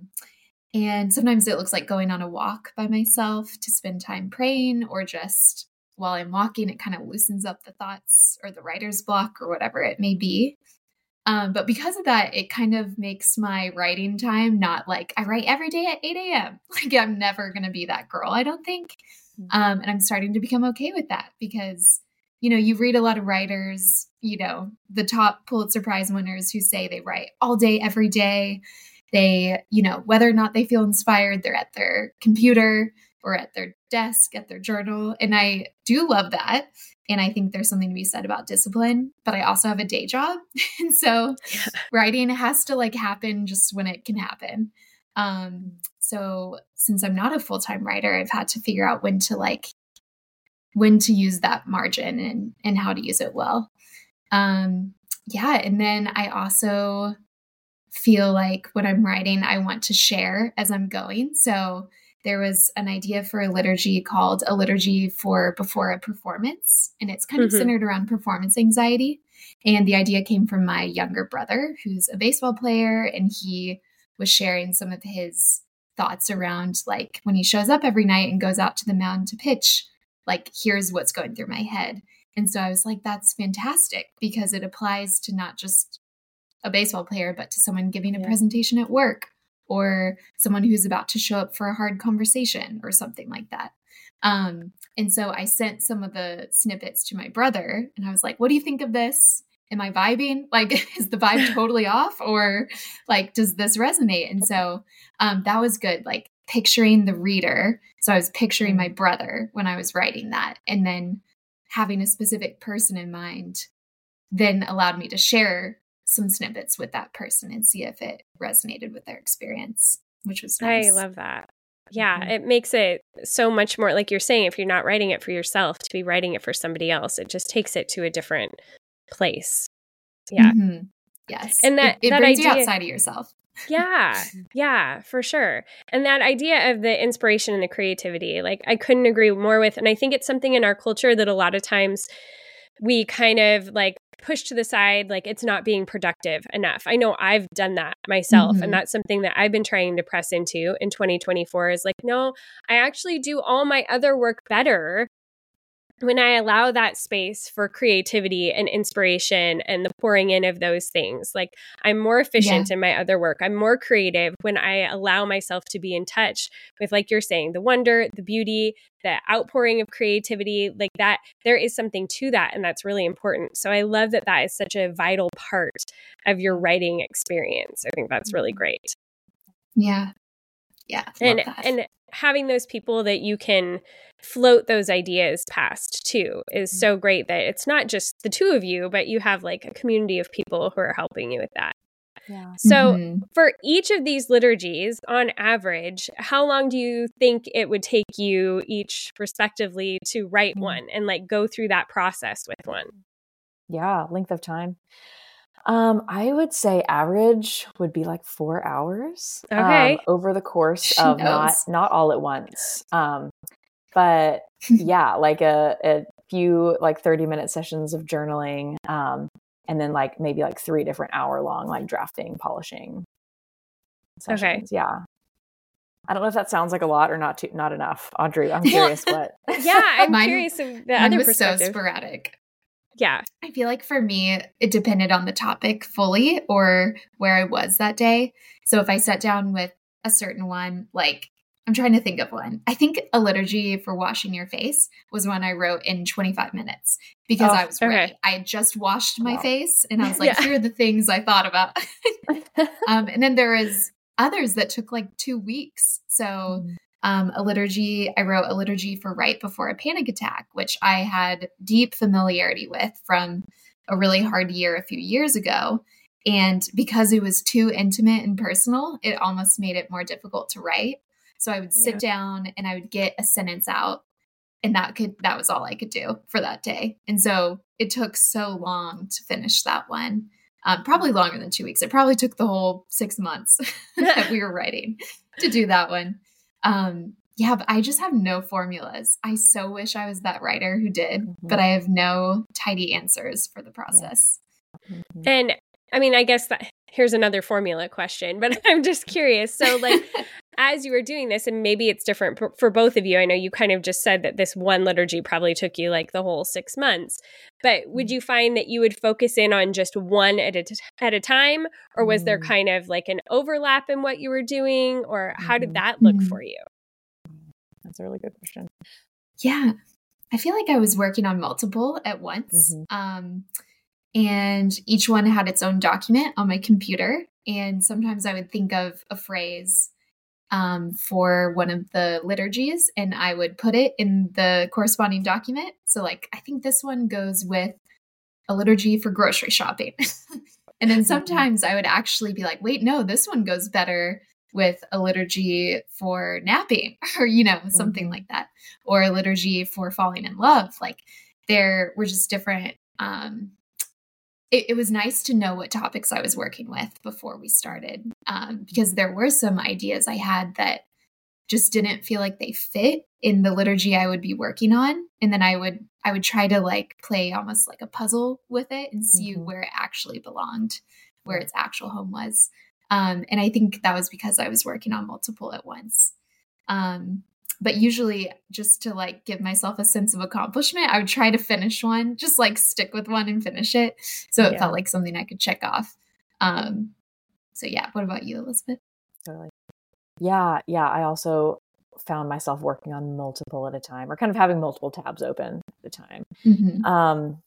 and sometimes it looks like going on a walk by myself to spend time praying, or just while I'm walking, it kind of loosens up the thoughts or the writer's block or whatever it may be. Um, but because of that, it kind of makes my writing time not like I write every day at eight a.m. Like I'm never going to be that girl, I don't think. Um, and I'm starting to become okay with that, because, you know, you read a lot of writers, you know, the top Pulitzer Prize winners who say they write all day, every day. They, you know, whether or not they feel inspired, they're at their computer or at their desk, at their journal. And I do love that. And I think there's something to be said about discipline, but I also have a day job. And so Yeah. writing has to like happen just when it can happen. Um, so since I'm not a full-time writer, I've had to figure out when to like, when to use that margin and, and how to use it well. Um, yeah. And then I also feel like when I'm writing, I want to share as I'm going. So there was an idea for a liturgy called a liturgy for before a performance. And it's kind of Mhm. centered around performance anxiety. And the idea came from my younger brother, who's a baseball player. And he was sharing some of his thoughts around like when he shows up every night and goes out to the mound to pitch, like, here's what's going through my head. And so I was like, that's fantastic, because it applies to not just a baseball player, but to someone giving a Yeah. presentation at work, or someone who's about to show up for a hard conversation or something like that. Um, and so I sent some of the snippets to my brother, and I was like, what do you think of this? Am I vibing? Like, is the vibe totally off, or like, does this resonate? And so um, that was good. Like picturing the reader. So I was picturing my brother when I was writing that, and then having a specific person in mind then allowed me to share some snippets with that person and see if it resonated with their experience, which was nice. I love that. Yeah, Mhm. it makes it so much more, like you're saying, if you're not writing it for yourself, to be writing it for somebody else, it just takes it to a different place. Yeah. Mhm. Yes. And that- it, it that brings you idea- outside of yourself. Yeah, yeah, for sure. And that idea of the inspiration and the creativity, like I couldn't agree more with. And I think it's something in our culture that a lot of times we kind of like push to the side, like it's not being productive enough. I know I've done that myself. Mhm. And that's something that I've been trying to press into in twenty twenty-four is like, no, I actually do all my other work better when I allow that space for creativity and inspiration and the pouring in of those things. Like I'm more efficient in my other work. I'm more creative when I allow myself to be in touch with, like you're saying, the wonder, the beauty, the outpouring of creativity, like that. There is something to that, and that's really important. So I love that that is such a vital part of your writing experience. I think that's really great. Yeah. Yeah. And love that. and having those people that you can float those ideas past too is so great, that it's not just the two of you, but you have like a community of people who are helping you with that. Yeah. So Mhm. for each of these liturgies, on average, how long do you think it would take you each respectively to write Mm. one and like go through that process with one? Yeah. Length of time. Um, I would say average would be like four hours. Okay. Um, over the course She of not knows. not all at once. Um, but yeah, like a, a few like thirty minute sessions of journaling. Um, and then like maybe like three different hour long like drafting, polishing sessions. Okay. Yeah. I don't know if that sounds like a lot or not too, not enough. Audrey, I'm curious what. Yeah, I'm Mine- curious of the Mine other was so perspective. sporadic. Yeah. I feel like for me, it depended on the topic fully or where I was that day. So if I sat down with a certain one, like I'm trying to think of one. I think a liturgy for washing your face was one I wrote in twenty-five minutes because Oh, I was okay. ready. I had just washed my Wow. face and I was like, Yeah. here are the things I thought about. um, and then there is others that took like two weeks. So um, a liturgy, I wrote a liturgy for right before a panic attack, which I had deep familiarity with from a really hard year a few years ago. And because it was too intimate and personal, it almost made it more difficult to write. So I would sit yeah. down and I would get a sentence out, and that could that was all I could do for that day. And so it took so long to finish that one. Um, probably longer than two weeks. It probably took the whole six months that we were writing to do that one. Um, yeah, but I just have no formulas. I so wish I was that writer who did, mm-hmm. but I have no tidy answers for the process. Yeah. Mm-hmm. And I mean, I guess that here's another formula question, but I'm just curious. So like, as you were doing this, and maybe it's different for, for both of you, I know you kind of just said that this one liturgy probably took you like the whole six months, but would you find that you would focus in on just one at a, t- at a time, or was there kind of like an overlap in what you were doing, or how did that look for you? That's a really good question. Yeah, I feel like I was working on multiple at once. Mm-hmm. Um, and each one had its own document on my computer. And sometimes I would think of a phrase um, for one of the liturgies, and I would put it in the corresponding document. So like, I think this one goes with a liturgy for grocery shopping. And then sometimes I would actually be like, wait, no, this one goes better with a liturgy for napping, or, you know, something mm-hmm. like that, or a liturgy for falling in love. Like there were just different, um, It, it was nice to know what topics I was working with before we started, um, because there were some ideas I had that just didn't feel like they fit in the liturgy I would be working on. And then I would I would try to like play almost like a puzzle with it and see mm-hmm. where it actually belonged, where its actual home was. Um, and I think that was because I was working on multiple at once. Um, But usually just to like give myself a sense of accomplishment, I would try to finish one, just like stick with one and finish it. So it yeah. felt like something I could check off. Um, so yeah. What about you, Elizabeth? Totally. Yeah. Yeah. I also found myself working on multiple at a time, or kind of having multiple tabs open at a time. Mm-hmm. Um,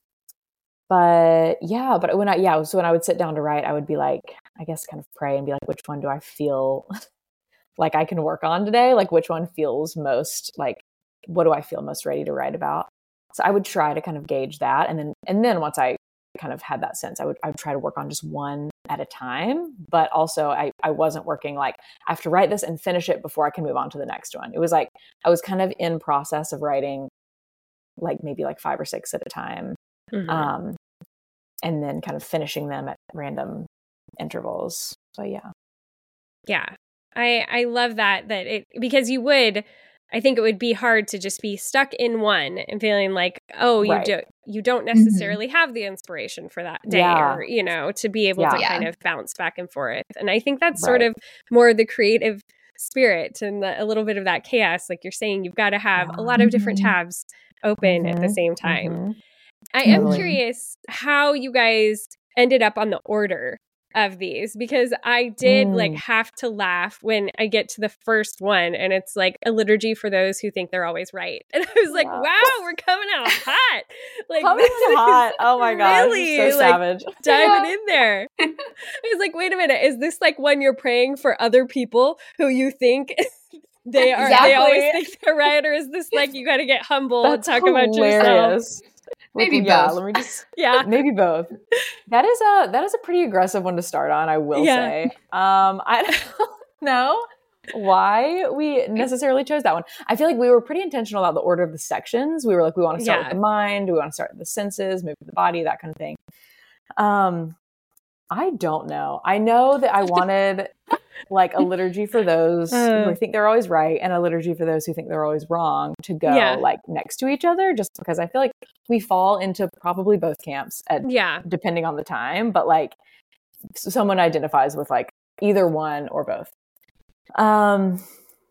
but yeah, but when I, yeah, so when I would sit down to write, I would be like, I guess kind of pray and be like, which one do I feel like I can work on today? Like which one feels most like, what do I feel most ready to write about? So I would try to kind of gauge that. And then, and then once I kind of had that sense, I would, I would try to work on just one at a time, but also I, I wasn't working like I have to write this and finish it before I can move on to the next one. It was like, I was kind of in process of writing like maybe like five or six at a time. Mm-hmm. Um, and then kind of finishing them at random intervals. So yeah. Yeah. I, I love that, that it, because you would, I think it would be hard to just be stuck in one and feeling like, oh, you, right. do, you don't necessarily mm-hmm. have the inspiration for that day yeah. or, you know, to be able yeah. to kind of bounce back and forth. And I think that's right. sort of more the creative spirit and the, a little bit of that chaos. Like you're saying, you've got to have yeah. a lot of different tabs open mm-hmm. at the same time. Mm-hmm. I totally. am curious how you guys ended up on the order of these, because I did mm. like have to laugh when I get to the first one and it's like a liturgy for those who think they're always right. And I was like, yeah. wow, we're coming out hot. Like coming hot. Oh my gosh. Really, so like, savage. Diving yeah. in there. I was like, wait a minute. Is this like when you're praying for other people who you think they are, exactly. they always think they're right? Or is this like, you got to get humble That's and talk hilarious. About yourself? Maybe yeah, both. Let me just yeah. Maybe both. That is a that is a pretty aggressive one to start on, I will yeah. say. Um, I don't know why we necessarily chose that one. I feel like we were pretty intentional about the order of the sections. We were like, we want to start yeah. with the mind, we want to start with the senses, move to the body, that kind of thing. Um, I don't know. I know that I wanted like a liturgy for those uh, who think they're always right and a liturgy for those who think they're always wrong to go yeah. like next to each other, just because I feel like we fall into probably both camps at, yeah. depending on the time, but like someone identifies with like either one or both. Um,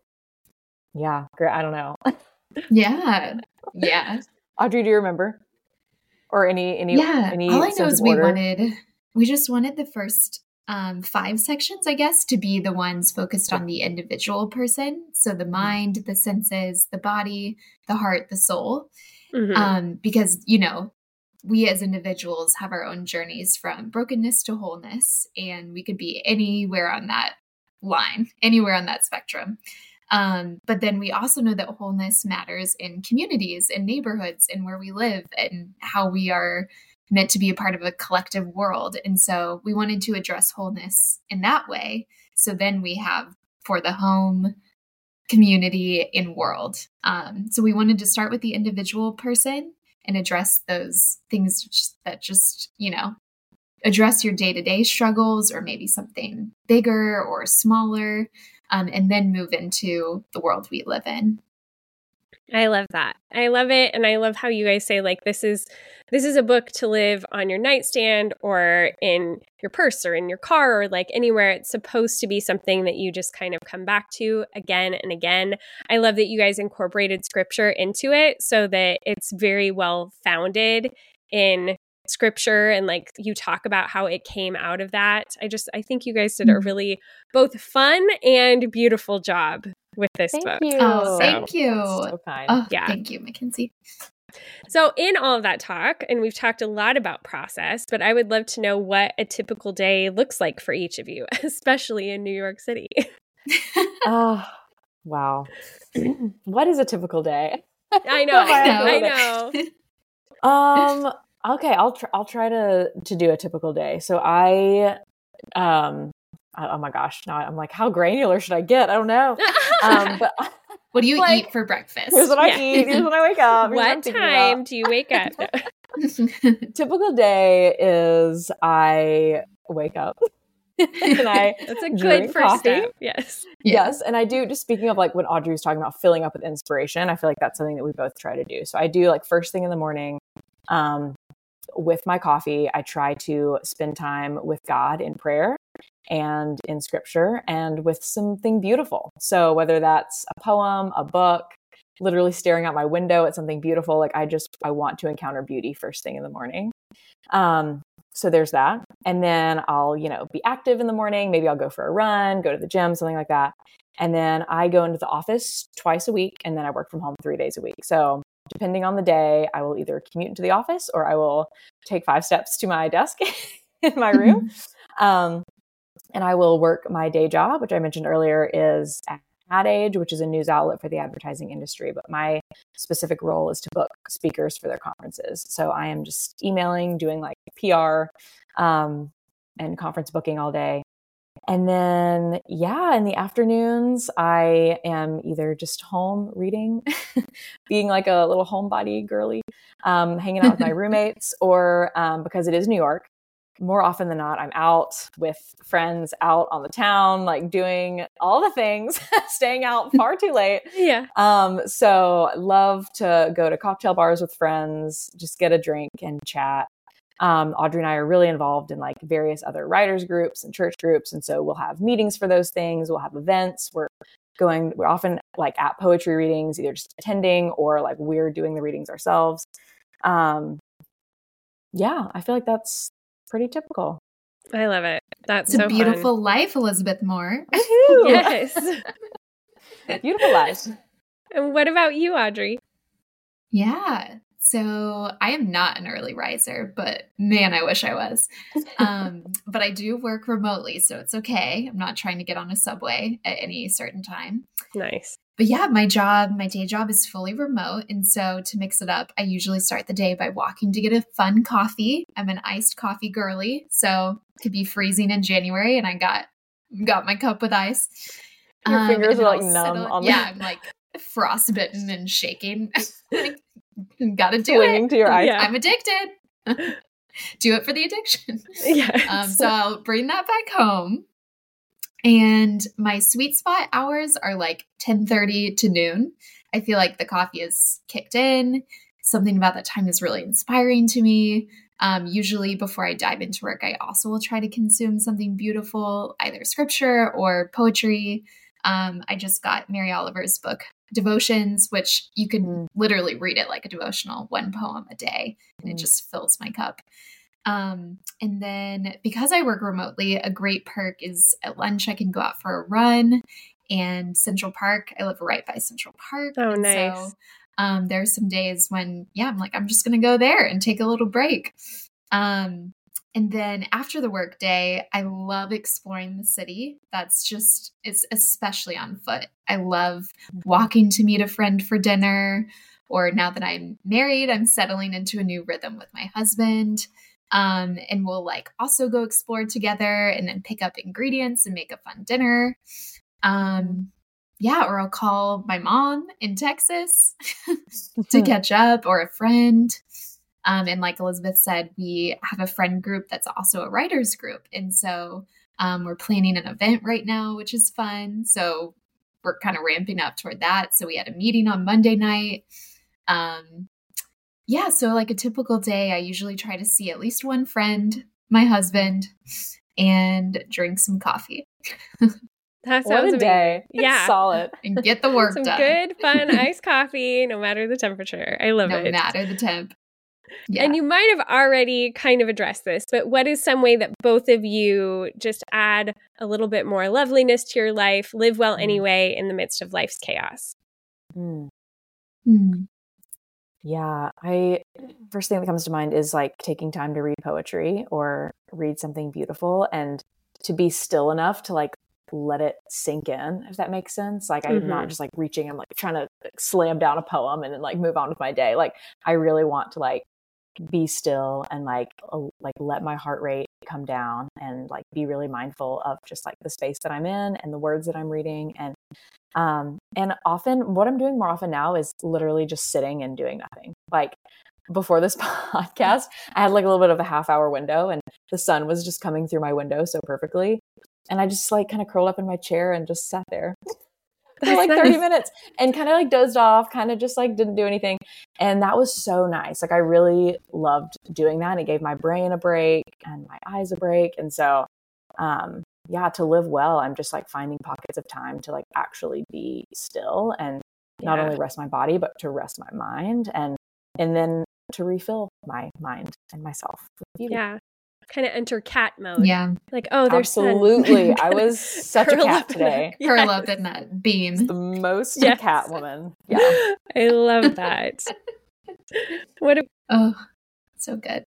yeah, great. I don't know. yeah. Yeah. Audrey, do you remember? Or any, any, yeah. any all I know is we order? wanted, we just wanted the first Um, five sections, I guess, to be the ones focused on the individual person. So the mind, the senses, the body, the heart, the soul. Mm-hmm. Um, because, you know, we as individuals have our own journeys from brokenness to wholeness, and we could be anywhere on that line, anywhere on that spectrum. Um, but then we also know that wholeness matters in communities and neighborhoods and where we live and how we are meant to be a part of a collective world. And so we wanted to address wholeness in that way. So then we have for the home, community, and world. Um, so we wanted to start with the individual person and address those things that just, you know, address your day-to-day struggles or maybe something bigger or smaller, um, and then move into the world we live in. I love that. I love it. And I love how you guys say, like, this is this is a book to live on your nightstand or in your purse or in your car or like anywhere. It's supposed to be something that you just kind of come back to again and again. I love that you guys incorporated scripture into it so that it's very well founded in scripture, and like you talk about how it came out of that. I just, I think you guys did a really both fun and beautiful job with this Thank book. you. Oh, thank you. That's so kind. Oh, Yeah. Thank you, Mackenzie. So in all of that talk, and we've talked a lot about process, but I would love to know what a typical day looks like for each of you, especially in New York City. Oh, wow. What is a typical day? I know. I I know. Um, okay, I'll try, I'll try to, to do a typical day. So I, um, I, oh my gosh, now I'm like, how granular should I get? I don't know. Um, but What do you like, eat for breakfast? here's what Yeah. I eat. Here's when I wake up. here's what I'm What thinking time about. do you wake up? Typical day is I wake up and I That's a good drink first coffee. step. Yes. Yeah. Yes. And I do, just speaking of like when Audrey was talking about filling up with inspiration, I feel like that's something that we both try to do. So I do like first thing in the morning, um, with my coffee, I try to spend time with God in prayer and in scripture and with something beautiful. So whether that's a poem, a book, literally staring out my window at something beautiful, like I just, I want to encounter beauty first thing in the morning. Um, so there's that. And then I'll, you know, be active in the morning. Maybe I'll go for a run, go to the gym, something like that. And then I go into the office twice a week, and then I work from home three days a week. So depending on the day, I will either commute into the office or I will take five steps to my desk in my room. Um, and I will work my day job, which I mentioned earlier is at Ad Age, which is a news outlet for the advertising industry. But my specific role is to book speakers for their conferences. So I am just emailing, doing like P R um, and conference booking all day. And then, yeah, in the afternoons, I am either just home reading, being like a little homebody girly, um, hanging out with my roommates, or um, because it is New York, more often than not, I'm out with friends out on the town, like doing all the things, staying out far too late. Yeah. Um, so love to go to cocktail bars with friends, just get a drink and chat. Um, Audrey and I are really involved in like various other writers groups and church groups. And so we'll have meetings for those things. We'll have events. We're going, we're often like at poetry readings, either just attending or like we're doing the readings ourselves. Um, yeah, I feel like that's pretty typical. I love it. That's It's so a beautiful fun. life, Elizabeth Moore. Yes. Beautiful lives. And what about you, Audrey? Yeah. So I am not an early riser, but man, I wish I was. Um, but I do work remotely, so it's okay. I'm not trying to get on a subway at any certain time. Nice. But yeah, my job, my day job is fully remote. And so to mix it up, I usually start the day by walking to get a fun coffee. I'm an iced coffee girly, so it could be freezing in January and I got got my cup with ice. Your Um, fingers and are then like I'll numb settle- on the- Yeah, I'm like frostbitten and shaking. Like, gotta do Clinging it. to your ice. Yeah. I'm addicted. Do it for the addiction. Yes. Um, so I'll bring that back home. And my sweet spot hours are like ten thirty to noon. I feel like the coffee is kicked in. Something about that time is really inspiring to me. Um, usually before I dive into work, I also will try to consume something beautiful, either scripture or poetry. Um, I just got Mary Oliver's book, Devotions, which you can Mm. literally read it like a devotional, one poem a day, and Mm. it just fills my cup. Um, and then because I work remotely, a great perk is at lunch, I can go out for a run. And Central Park, I live right by Central Park. Oh, and nice. So um, there's some days when, yeah, I'm like, I'm just going to go there and take a little break. Um, and then after the work day, I love exploring the city. That's just, it's especially on foot. I love walking to meet a friend for dinner, or now that I'm married, I'm settling into a new rhythm with my husband. Um, and we'll like also go explore together and then pick up ingredients and make a fun dinner. Um, yeah, or I'll call my mom in Texas to catch up, or a friend. Um, and like Elizabeth said, we have a friend group that's also a writers group. And so um, we're planning an event right now, which is fun. So we're kind of ramping up toward that. So we had a meeting on Monday night. Um, yeah, so like a typical day, I usually try to see at least one friend, my husband, and drink some coffee. That What sounds a day. Yeah. Solid. And get the work Some done. good, fun iced coffee, no matter the temperature. I love no it. No matter the temp. Yeah. And you might have already kind of addressed this, but what is some way that both of you just add a little bit more loveliness to your life, live well Mm. anyway in the midst of life's chaos? Mm. Mm. Yeah, I first thing that comes to mind is like taking time to read poetry or read something beautiful, and to be still enough to like let it sink in, if that makes sense. Like I'm Mhm. not just like reaching, I'm like trying to like, slam down a poem and then like move on with my day. Like I really want to like be still and like uh, like let my heart rate come down and like be really mindful of just like the space that I'm in and the words that I'm reading. And um and often what I'm doing more often now is literally just sitting and doing nothing. Like before this podcast, I had like a little bit of a half hour window and the sun was just coming through my window so perfectly. And I just like kind of curled up in my chair and just sat there for That's like thirty nice. minutes and kind of like dozed off, kind of just like didn't do anything. And that was so nice. Like I really loved doing that. And it gave my brain a break and my eyes a break. And so, um, yeah, to live well, I'm just like finding pockets of time to like actually be still and not Yeah. only rest my body, but to rest my mind and, and then to refill my mind and myself with beauty. Yeah. Kind of enter cat mode. Yeah. Like, oh, there's sun. Absolutely. I was such a Curl cat up in today. a- Curl Yes. up in that beam. The most Yes. cat woman. Yeah. I love that. What a- Oh, so good.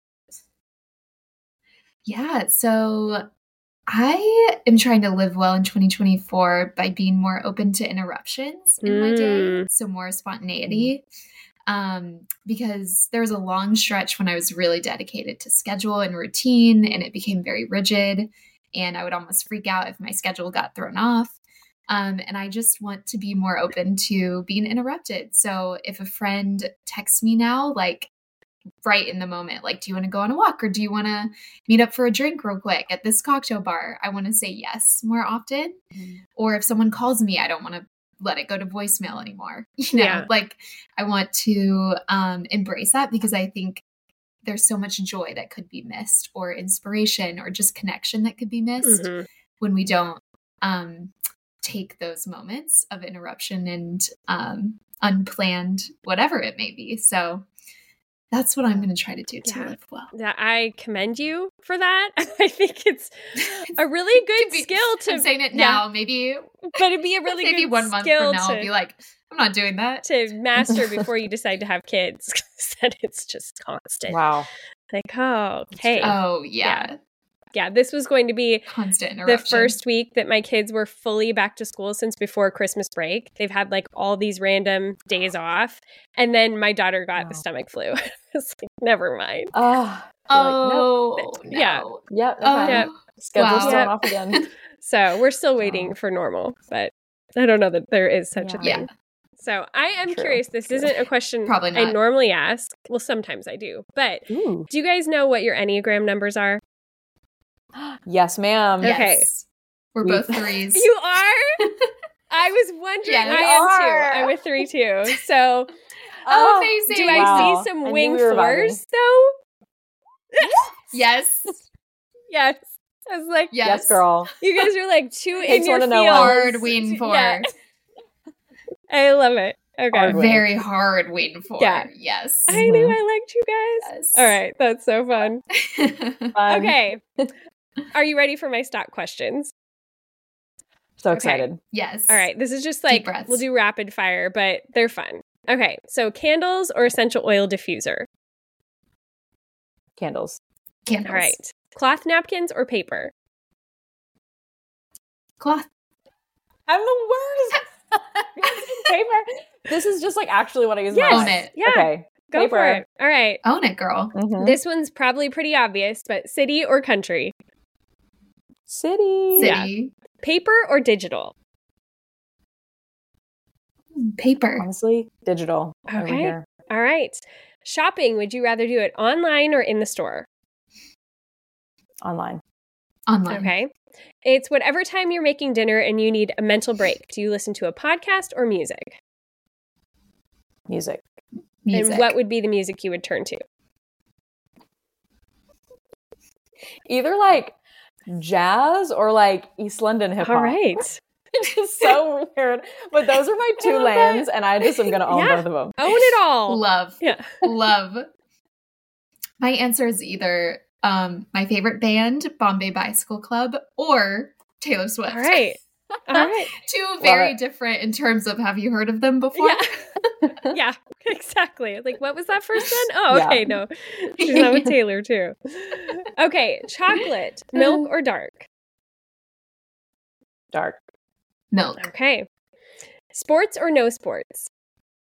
Yeah. So I am trying to live well in twenty twenty-four by being more open to interruptions in my day. Mm. So more spontaneity. Um, because there was a long stretch when I was really dedicated to schedule and routine, and it became very rigid. And I would almost freak out if my schedule got thrown off. Um, and I just want to be more open to being interrupted. So if a friend texts me now, like right in the moment, like, do you want to go on a walk or do you want to meet up for a drink real quick at this cocktail bar? I want to say yes more often. Mm. Or if someone calls me, I don't want to let it go to voicemail anymore. You know, Yeah. like I want to um, embrace that because I think there's so much joy that could be missed, or inspiration, or just connection that could be missed Mhm. when we don't um, take those moments of interruption and um, unplanned, whatever it may be. So that's what I'm going to try to do to Yeah. live well. That I commend you for that. I think it's a really good Could be- skill to I'm saying it yeah, now. Maybe, but it'd be a really maybe good one month skill from now, I'll to, be like, I'm not doing that. to master before you decide to have kids. 'Cause then it's just constant. Wow. Like, oh, okay. Oh yeah, Yeah, this was going to be constant the interruption. first week that my kids were fully back to school since before Christmas break. They've had like all these random days off. And then my daughter got Wow. the stomach flu. I was like, never mind. Oh. Oh no. Yeah. Yep. Oh, Okay. Yep. Schedule's wow. thrown off again. So we're still waiting Wow. for normal, but I don't know that there is such a Yeah. thing. So I am True. curious. This True. isn't a question Probably I not. normally ask. Well, sometimes I do. But Ooh. do you guys know what your Enneagram numbers are? Yes, ma'am. Yes. Okay. We're We- both threes. You are? I was wondering. Yes. I am are. too. I'm a three too. So Oh, amazing. do I Wow. see some I knew wing we were vibing. fours though? Yes. Yes. I was like, Yes. Yes, girl. you guys are like two in Takes your one to field. know one. Hard wing four. Yeah. I love it. Okay. Hard wing. Very hard wing four. Yeah. Yes. I knew Mhm. I liked you guys. Yes. All right. That's so fun. Fun. Okay. Are you ready for my stock questions? So Okay. excited. Yes. All right. This is just Deep like, breaths. we'll do rapid fire, but they're fun. Okay. So candles or essential oil diffuser? Candles. Candles. All right. Cloth napkins or paper? Cloth. I'm the worst. paper. This is just like actually what I use. Yes. My Own life. it. Yeah. Okay. Go Paper. for it. All right. Own it, girl. Mhm. This one's probably pretty obvious, but city or country? City. City. Paper or digital? Paper. Honestly, digital. Over Okay. here. All right. Shopping, would you rather do it online or in the store? Online. Online. Okay. It's whatever time you're making dinner and you need a mental break. Do you listen to a podcast or music? Music. Music. And what would be the music you would turn to? Either like jazz or like East London hip hop. All right. It's just so weird. But those are my two love lanes, and I just am going to own Yeah. both of them. Own it all. Love. Yeah. Love. My answer is either um, my favorite band, Bombay Bicycle Club, or Taylor Swift. All right. All right. Two very it. different in terms of have you heard of them before? Yeah. Yeah, exactly. Like, what was that first one? Oh, Yeah. okay. No, she's not with Taylor, too. Okay. Chocolate, milk, or dark? Dark. Milk. Okay. Sports or no sports?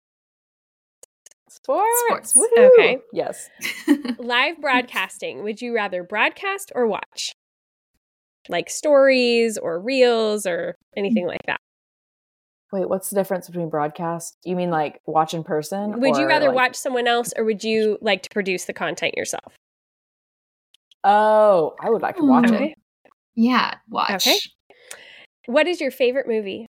Sports. Sports. Woohoo. Okay. Yes. Live broadcasting. Would you rather broadcast or watch? Like stories or reels or anything like that. Wait, what's the difference between broadcast? You mean like watch in person? Would you or, rather like- watch someone else or would you like to produce the content yourself? Oh, I would like to watch Okay. it. Yeah, watch. Okay. What is your favorite movie?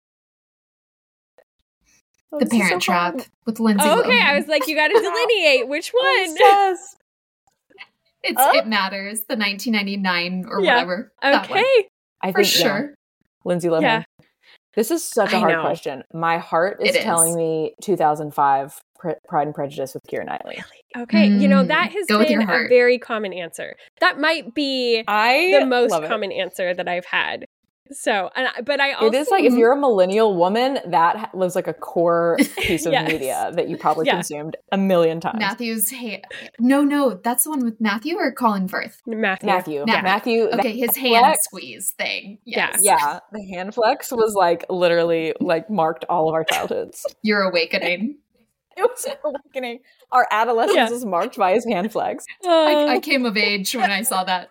Oh, The this is Parent so hard. Trap with Lindsay Oh, okay. Lohan. I was like, you got to delineate which I'm one. obsessed. It's Huh? It Matters, the nineteen ninety-nine or Yeah. whatever. That one. Okay. I For think yeah, sure. Lindsay Lohan. Yeah. This is such a I hard know. question. My heart is It is. telling me two thousand five Pr- Pride and Prejudice with Keira Knightley. Okay. You know, Mm, that has go with been your a heart. very common answer. That might be I the most love it. common answer that I've had. So, and I, but I also It is like if you're a millennial woman, that ha- lives like a core piece of Yes. media that you probably Yeah. consumed a million times. Matthew's hand. No, no, that's the one with Matthew or Colin Firth. Matthew. Matthew. Yeah. Matthew. that Okay, his hand flex- squeeze thing. Yeah. Yes. Yeah, the hand flex was like literally like marked all of our childhoods. Your awakening. It was our awakening. Our adolescence Yeah. was marked by his hand flex. Oh. I, I came of age when I saw that.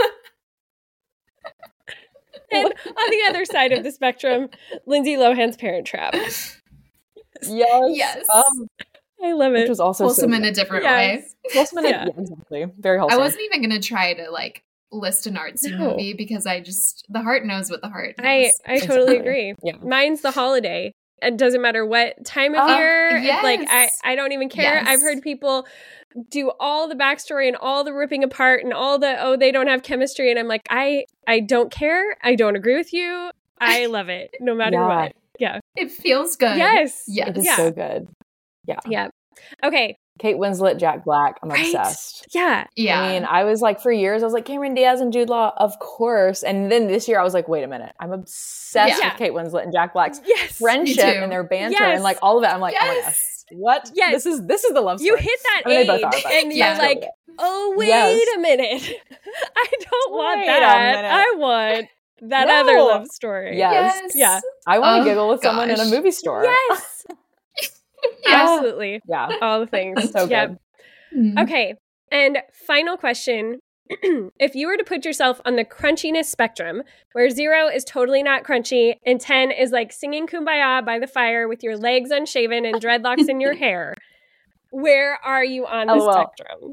And on the other side of the spectrum, Lindsay Lohan's Parent Trap. Yes. Yes. Um, I love which it. was also Wholesome so in a good. different Yes. way. Wholesome in a- Yeah. yeah, exactly. Very I wholesome. wasn't even going to try to like list an artsy No. movie because I just, the heart knows what the heart knows. I, I totally Exactly. agree. Yeah. Mine's The Holiday. It doesn't matter what time of Oh, year. It's Like I, yes. I don't even care. Yes. I've heard people do all the backstory and all the ripping apart and all the oh they don't have chemistry and I'm like I I don't care. I don't agree with you. I love it no matter Yeah. what. Yeah. It feels good. Yes. Yes. It is Yeah. so good. Yeah. Yeah. Okay. Kate Winslet, Jack Black. I'm Right? obsessed. Yeah. Yeah. I mean, I was like, for years, I was like, Cameron Diaz and Jude Law, of course. And then this year, I was like, wait a minute. I'm obsessed Yeah. with Kate Winslet and Jack Black's Yes. friendship too. and their banter Yes. and like all of it. I'm like, oh my gosh, Yes. what? Yes. This is this is the love You story. hit that I mean, they age both are, but and you're that's like, totally it. oh wait Yes. a minute. I don't want Wait a that. minute. I want that No. other love story. Yes. Yes. Yeah. I want to Oh, giggle with someone in a gosh. movie store. Yes. Yeah. Absolutely. Yeah. All the things. So Yep. good. Mm. Okay. And final question. If you were to put yourself on the crunchiness spectrum, where zero is totally not crunchy and ten is like singing Kumbaya by the fire with your legs unshaven and dreadlocks in your hair, where are you on the L O L. spectrum?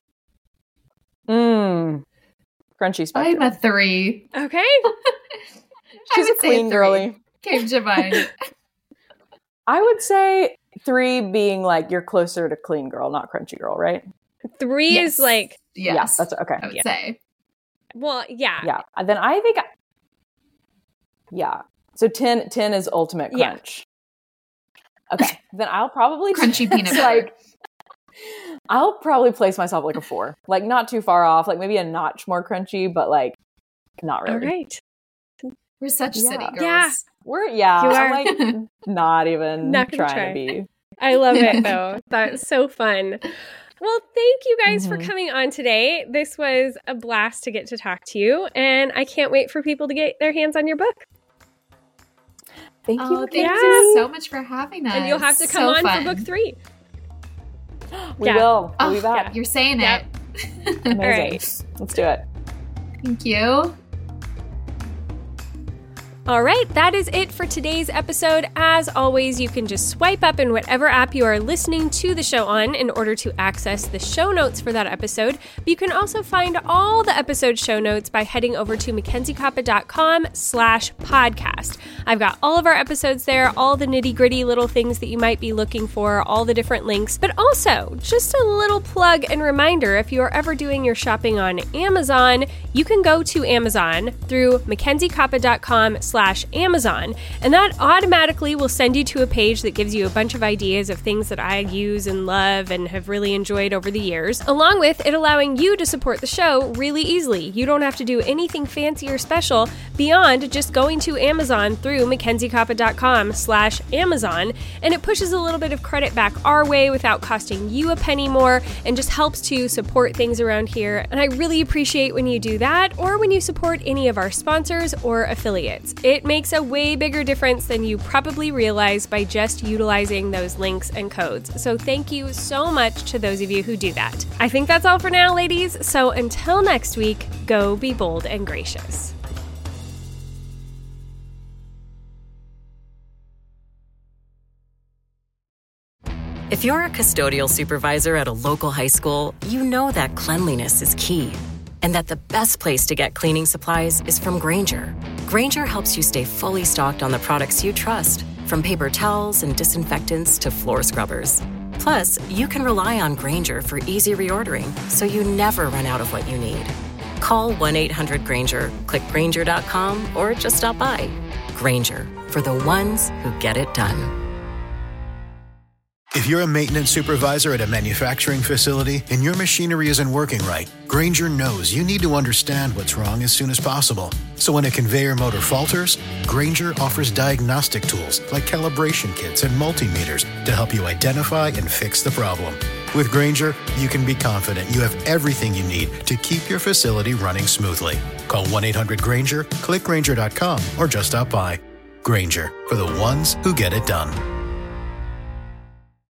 Mmm. Crunchy spectrum. I'm a three. Okay. I She's a would say queen three. girly. Came to mind. I would say three being like you're closer to clean girl, not crunchy girl, right? Three Yes. is like, Yeah, Yes. that's okay. I would Yeah. say. well, yeah. Yeah. And then I think, I, yeah. So ten, ten is ultimate Yeah. crunch. Okay. Then I'll probably Crunchy peanut just, butter. like, I'll probably place myself like a four, like not too far off, like maybe a notch more crunchy, but like not All really. right. We're such Yeah. city girls. Yeah. We're yeah. You I'm are. like not even Not gonna trying try. to be. I love it though. That's so fun. Well, thank you guys for Mhm. coming on today. This was a blast to get to talk to you, and I can't wait for people to get their hands on your book. Thank you. Oh, thank Mackenzie. you so much for having us. And you'll have to come so on fun. for book three. We Yeah. will. We'll Oh, be back. yeah, you're saying Yep. it. Amazing. All right. Let's do it. Thank you. All right, that is it for today's episode. As always, you can just swipe up in whatever app you are listening to the show on in order to access the show notes for that episode. But you can also find all the episode show notes by heading over to mackenziekoppa.com slash podcast. I've got all of our episodes there, all the nitty gritty little things that you might be looking for, all the different links, but also just a little plug and reminder, if you are ever doing your shopping on Amazon, you can go to Amazon through mackenziekoppa.com slash Amazon, and that automatically will send you to a page that gives you a bunch of ideas of things that I use and love and have really enjoyed over the years, along with it allowing you to support the show really easily. You don't have to do anything fancy or special beyond just going to Amazon through mackenziekoppa.com slash Amazon, and it pushes a little bit of credit back our way without costing you a penny more and just helps to support things around here. And I really appreciate when you do that or when you support any of our sponsors or affiliates. It makes a way bigger difference than you probably realize by just utilizing those links and codes. So thank you so much to those of you who do that. I think that's all for now, ladies. So until next week, go be bold and gracious. If you're a custodial supervisor at a local high school, you know that cleanliness is key, and that the best place to get cleaning supplies is from Grainger. Grainger helps you stay fully stocked on the products you trust, from paper towels and disinfectants to floor scrubbers. Plus, you can rely on Grainger for easy reordering, so you never run out of what you need. Call one eight hundred Grainger, click Grainger dot com, or just stop by. Grainger, for the ones who get it done. If you're a maintenance supervisor at a manufacturing facility and your machinery isn't working right, Grainger knows you need to understand what's wrong as soon as possible. So when a conveyor motor falters, Grainger offers diagnostic tools like calibration kits and multimeters to help you identify and fix the problem. With Grainger, you can be confident you have everything you need to keep your facility running smoothly. Call one eight hundred Grainger, click Grainger dot com, or just stop by. Grainger, for the ones who get it done.